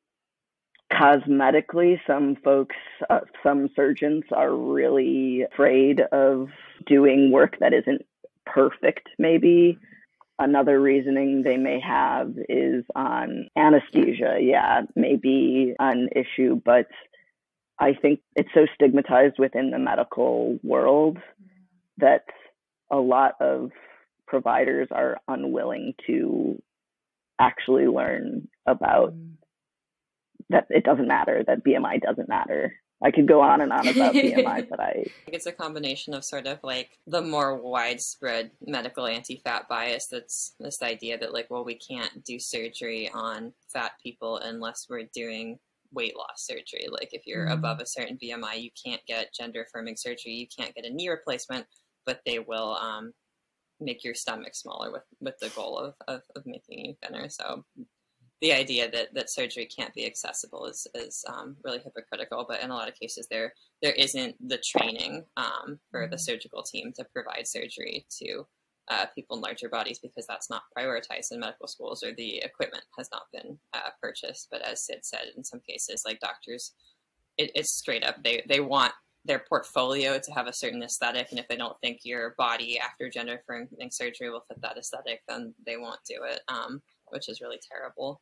Cosmetically, some folks, uh, some surgeons are really afraid of doing work that isn't perfect, maybe. Another reasoning they may have is on anesthesia. Yeah, maybe an issue, but I think it's so stigmatized within the medical world that a lot of providers are unwilling to actually learn about mm. that it doesn't matter, that B M I doesn't matter. I could go on and on about B M I, but I... I think it's a combination of sort of like the more widespread medical anti-fat bias. That's this idea that like, well, we can't do surgery on fat people unless we're doing weight loss surgery. Like if you're mm. above a certain B M I, you can't get gender affirming surgery. You can't get a knee replacement, but they will um, make your stomach smaller with, with the goal of, of, of making you thinner. So the idea that, that surgery can't be accessible is, is um, really hypocritical, but in a lot of cases there there isn't the training um, for the surgical team to provide surgery to uh, people in larger bodies, because that's not prioritized in medical schools, or the equipment has not been uh, purchased. But as Sid said, in some cases, like doctors, it, it's straight up, they, they want their portfolio to have a certain aesthetic, and if they don't think your body after gender affirming surgery will fit that aesthetic, then they won't do it, um, which is really terrible.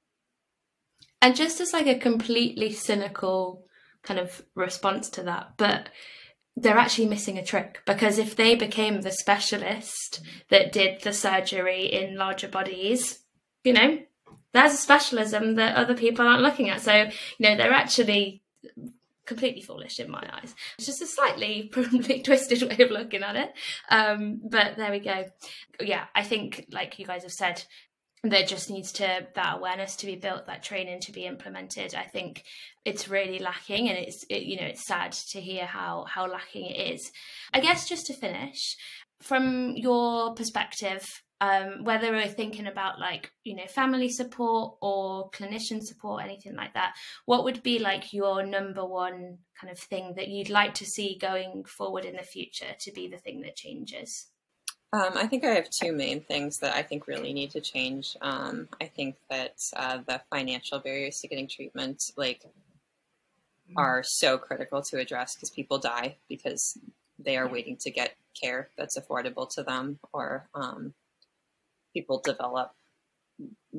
And just as like a completely cynical kind of response to that, but they're actually missing a trick, because if they became the specialist that did the surgery in larger bodies, you know, there's a specialism that other people aren't looking at. So, you know, they're actually completely foolish in my eyes. It's just a slightly probably twisted way of looking at it. Um, but there we go. Yeah, I think, like you guys have said, there just needs to that awareness to be built, that training to be implemented. I think it's really lacking, and it's it, you know it's sad to hear how how lacking it is. I guess just to finish, from your perspective, um, whether we're thinking about like you know family support or clinician support, anything like that, what would be like your number one kind of thing that you'd like to see going forward in the future to be the thing that changes? Um, I think I have two main things that I think really need to change. Um, I think that uh, the financial barriers to getting treatment, like, are so critical to address, because people die because they are waiting to get care that's affordable to them, or um, people develop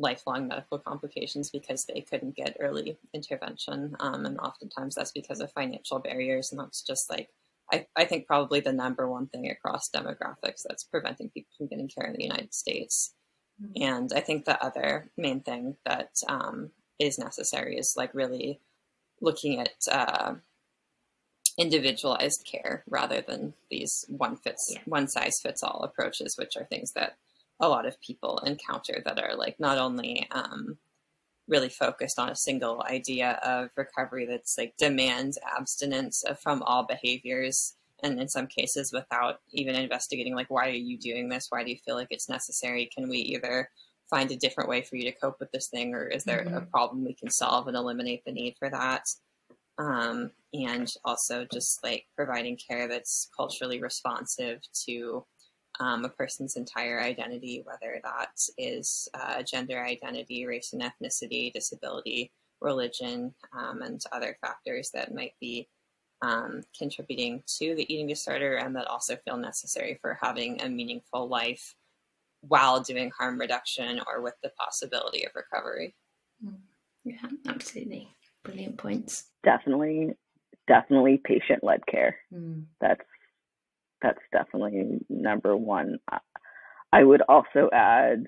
lifelong medical complications because they couldn't get early intervention. Um, and oftentimes that's because of financial barriers. And that's just like, I, I think probably the number one thing across demographics that's preventing people from getting care in the United States. Mm-hmm. And I think the other main thing that um, is necessary is like really looking at uh, individualized care rather than these one fits, yeah. one size fits all approaches, which are things that a lot of people encounter that are like not only um, really focused on a single idea of recovery that's like demands abstinence from all behaviors, and in some cases without even investigating like, why are you doing this? Why do you feel like it's necessary? Can we either find a different way for you to cope with this thing, or is there mm-hmm. a problem we can solve and eliminate the need for that? Um, and also just like providing care that's culturally responsive to Um, a person's entire identity, whether that is uh, gender identity, race and ethnicity, disability, religion, um, and other factors that might be um, contributing to the eating disorder and that also feel necessary for having a meaningful life while doing harm reduction or with the possibility of recovery. Yeah, absolutely. Brilliant points. Definitely, definitely patient-led care. Mm. That's That's definitely number one. I would also add,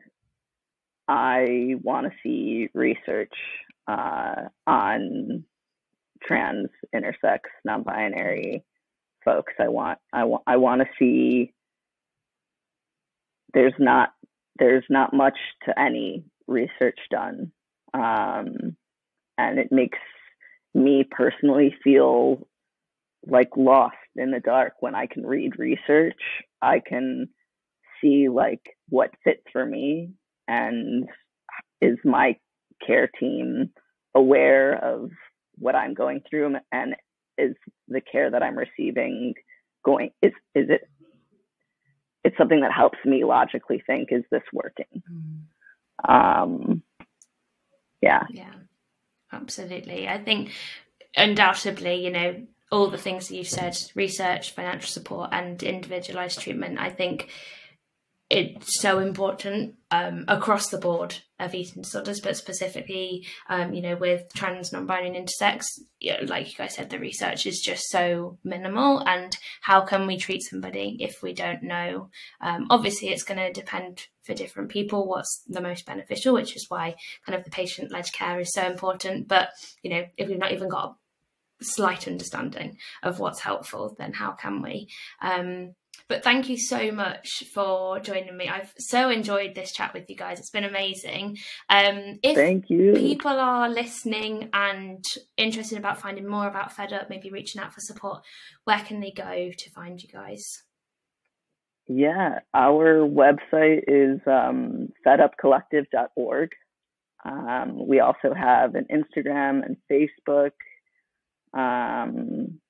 I want to see research uh, on trans, intersex, non-binary folks. I want, I want, I want to see. There's not, there's not much to any research done, um, and it makes me personally feel like lost in the dark when I can read research. I can see like what fits for me, and is my care team aware of what I'm going through, and is the care that I'm receiving going, is is it it's something that helps me logically think, is this working? Mm. Um yeah. Yeah, absolutely. I think undoubtedly, you know, all the things that you've said, research, financial support, and individualized treatment, I think it's so important um, across the board of eating disorders, but specifically, um, you know, with trans, non-binary, and intersex, you know, like you guys said, the research is just so minimal. And how can we treat somebody if we don't know? Um, obviously, it's going to depend for different people what's the most beneficial, which is why kind of the patient-led care is so important. But, you know, if we've not even got slight understanding of what's helpful, then how can we? Um, but thank you so much for joining me. I've so enjoyed this chat with you guys. It's been amazing. Um, if thank you. People are listening and interested about finding more about Fed Up, maybe reaching out for support, where can they go to find you guys? Yeah, our website is um, fed up collective dot org. Um, we also have an Instagram and Facebook. Um,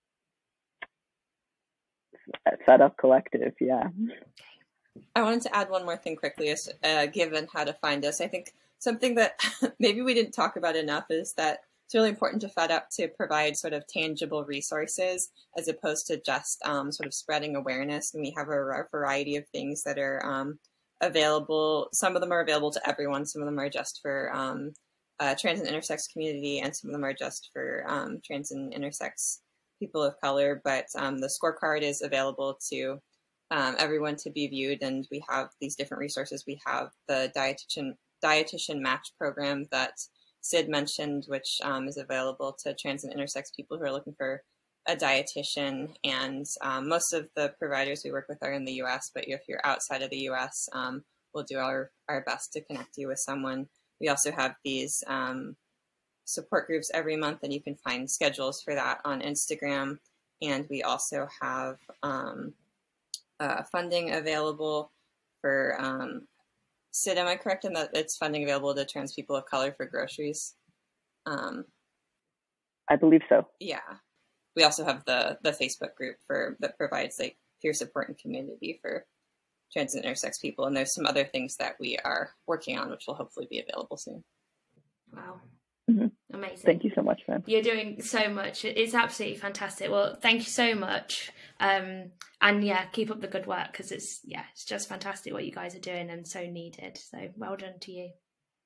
Fed Up Collective, yeah. I wanted to add one more thing quickly, as uh, given how to find us. I think something that maybe we didn't talk about enough is that it's really important to Fed Up to provide sort of tangible resources as opposed to just um, sort of spreading awareness. And we have a, a variety of things that are um, available. Some of them are available to everyone. Some of them are just for um, Uh, trans and intersex community, and some of them are just for um, trans and intersex people of color. But um, the scorecard is available to um, everyone to be viewed, and we have these different resources. We have the dietitian dietitian match program that Sid mentioned, which um, is available to trans and intersex people who are looking for a dietitian. And um, most of the providers we work with are in the U S, but if you're outside of the U S, um, we'll do our, our best to connect you with someone. We also have these um, support groups every month, and you can find schedules for that on Instagram. And we also have um, uh, funding available for, um, Sid, am I correct in that it's funding available to trans people of color for groceries? Um, I believe so. Yeah. We also have the, the Facebook group for that provides like peer support and community for trans and intersex people, and there's some other things that we are working on, which will hopefully be available soon. Wow. Mm-hmm. Amazing. Thank you so much, man. You're doing so much. It's absolutely fantastic. Well, thank you so much. Um, and yeah, keep up the good work, because it's, yeah, it's just fantastic what you guys are doing and so needed. So well done to you.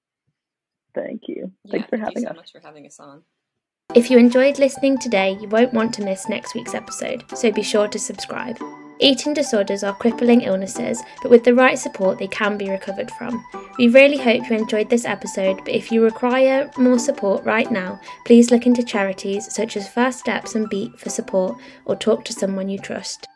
Thank you. Yeah, Thanks for thank having you so us. much for having us on. If you enjoyed listening today, you won't want to miss next week's episode, so be sure to subscribe. Eating disorders are crippling illnesses, but with the right support they can be recovered from. We really hope you enjoyed this episode, but if you require more support right now, please look into charities such as First Steps and Beat for support, or talk to someone you trust.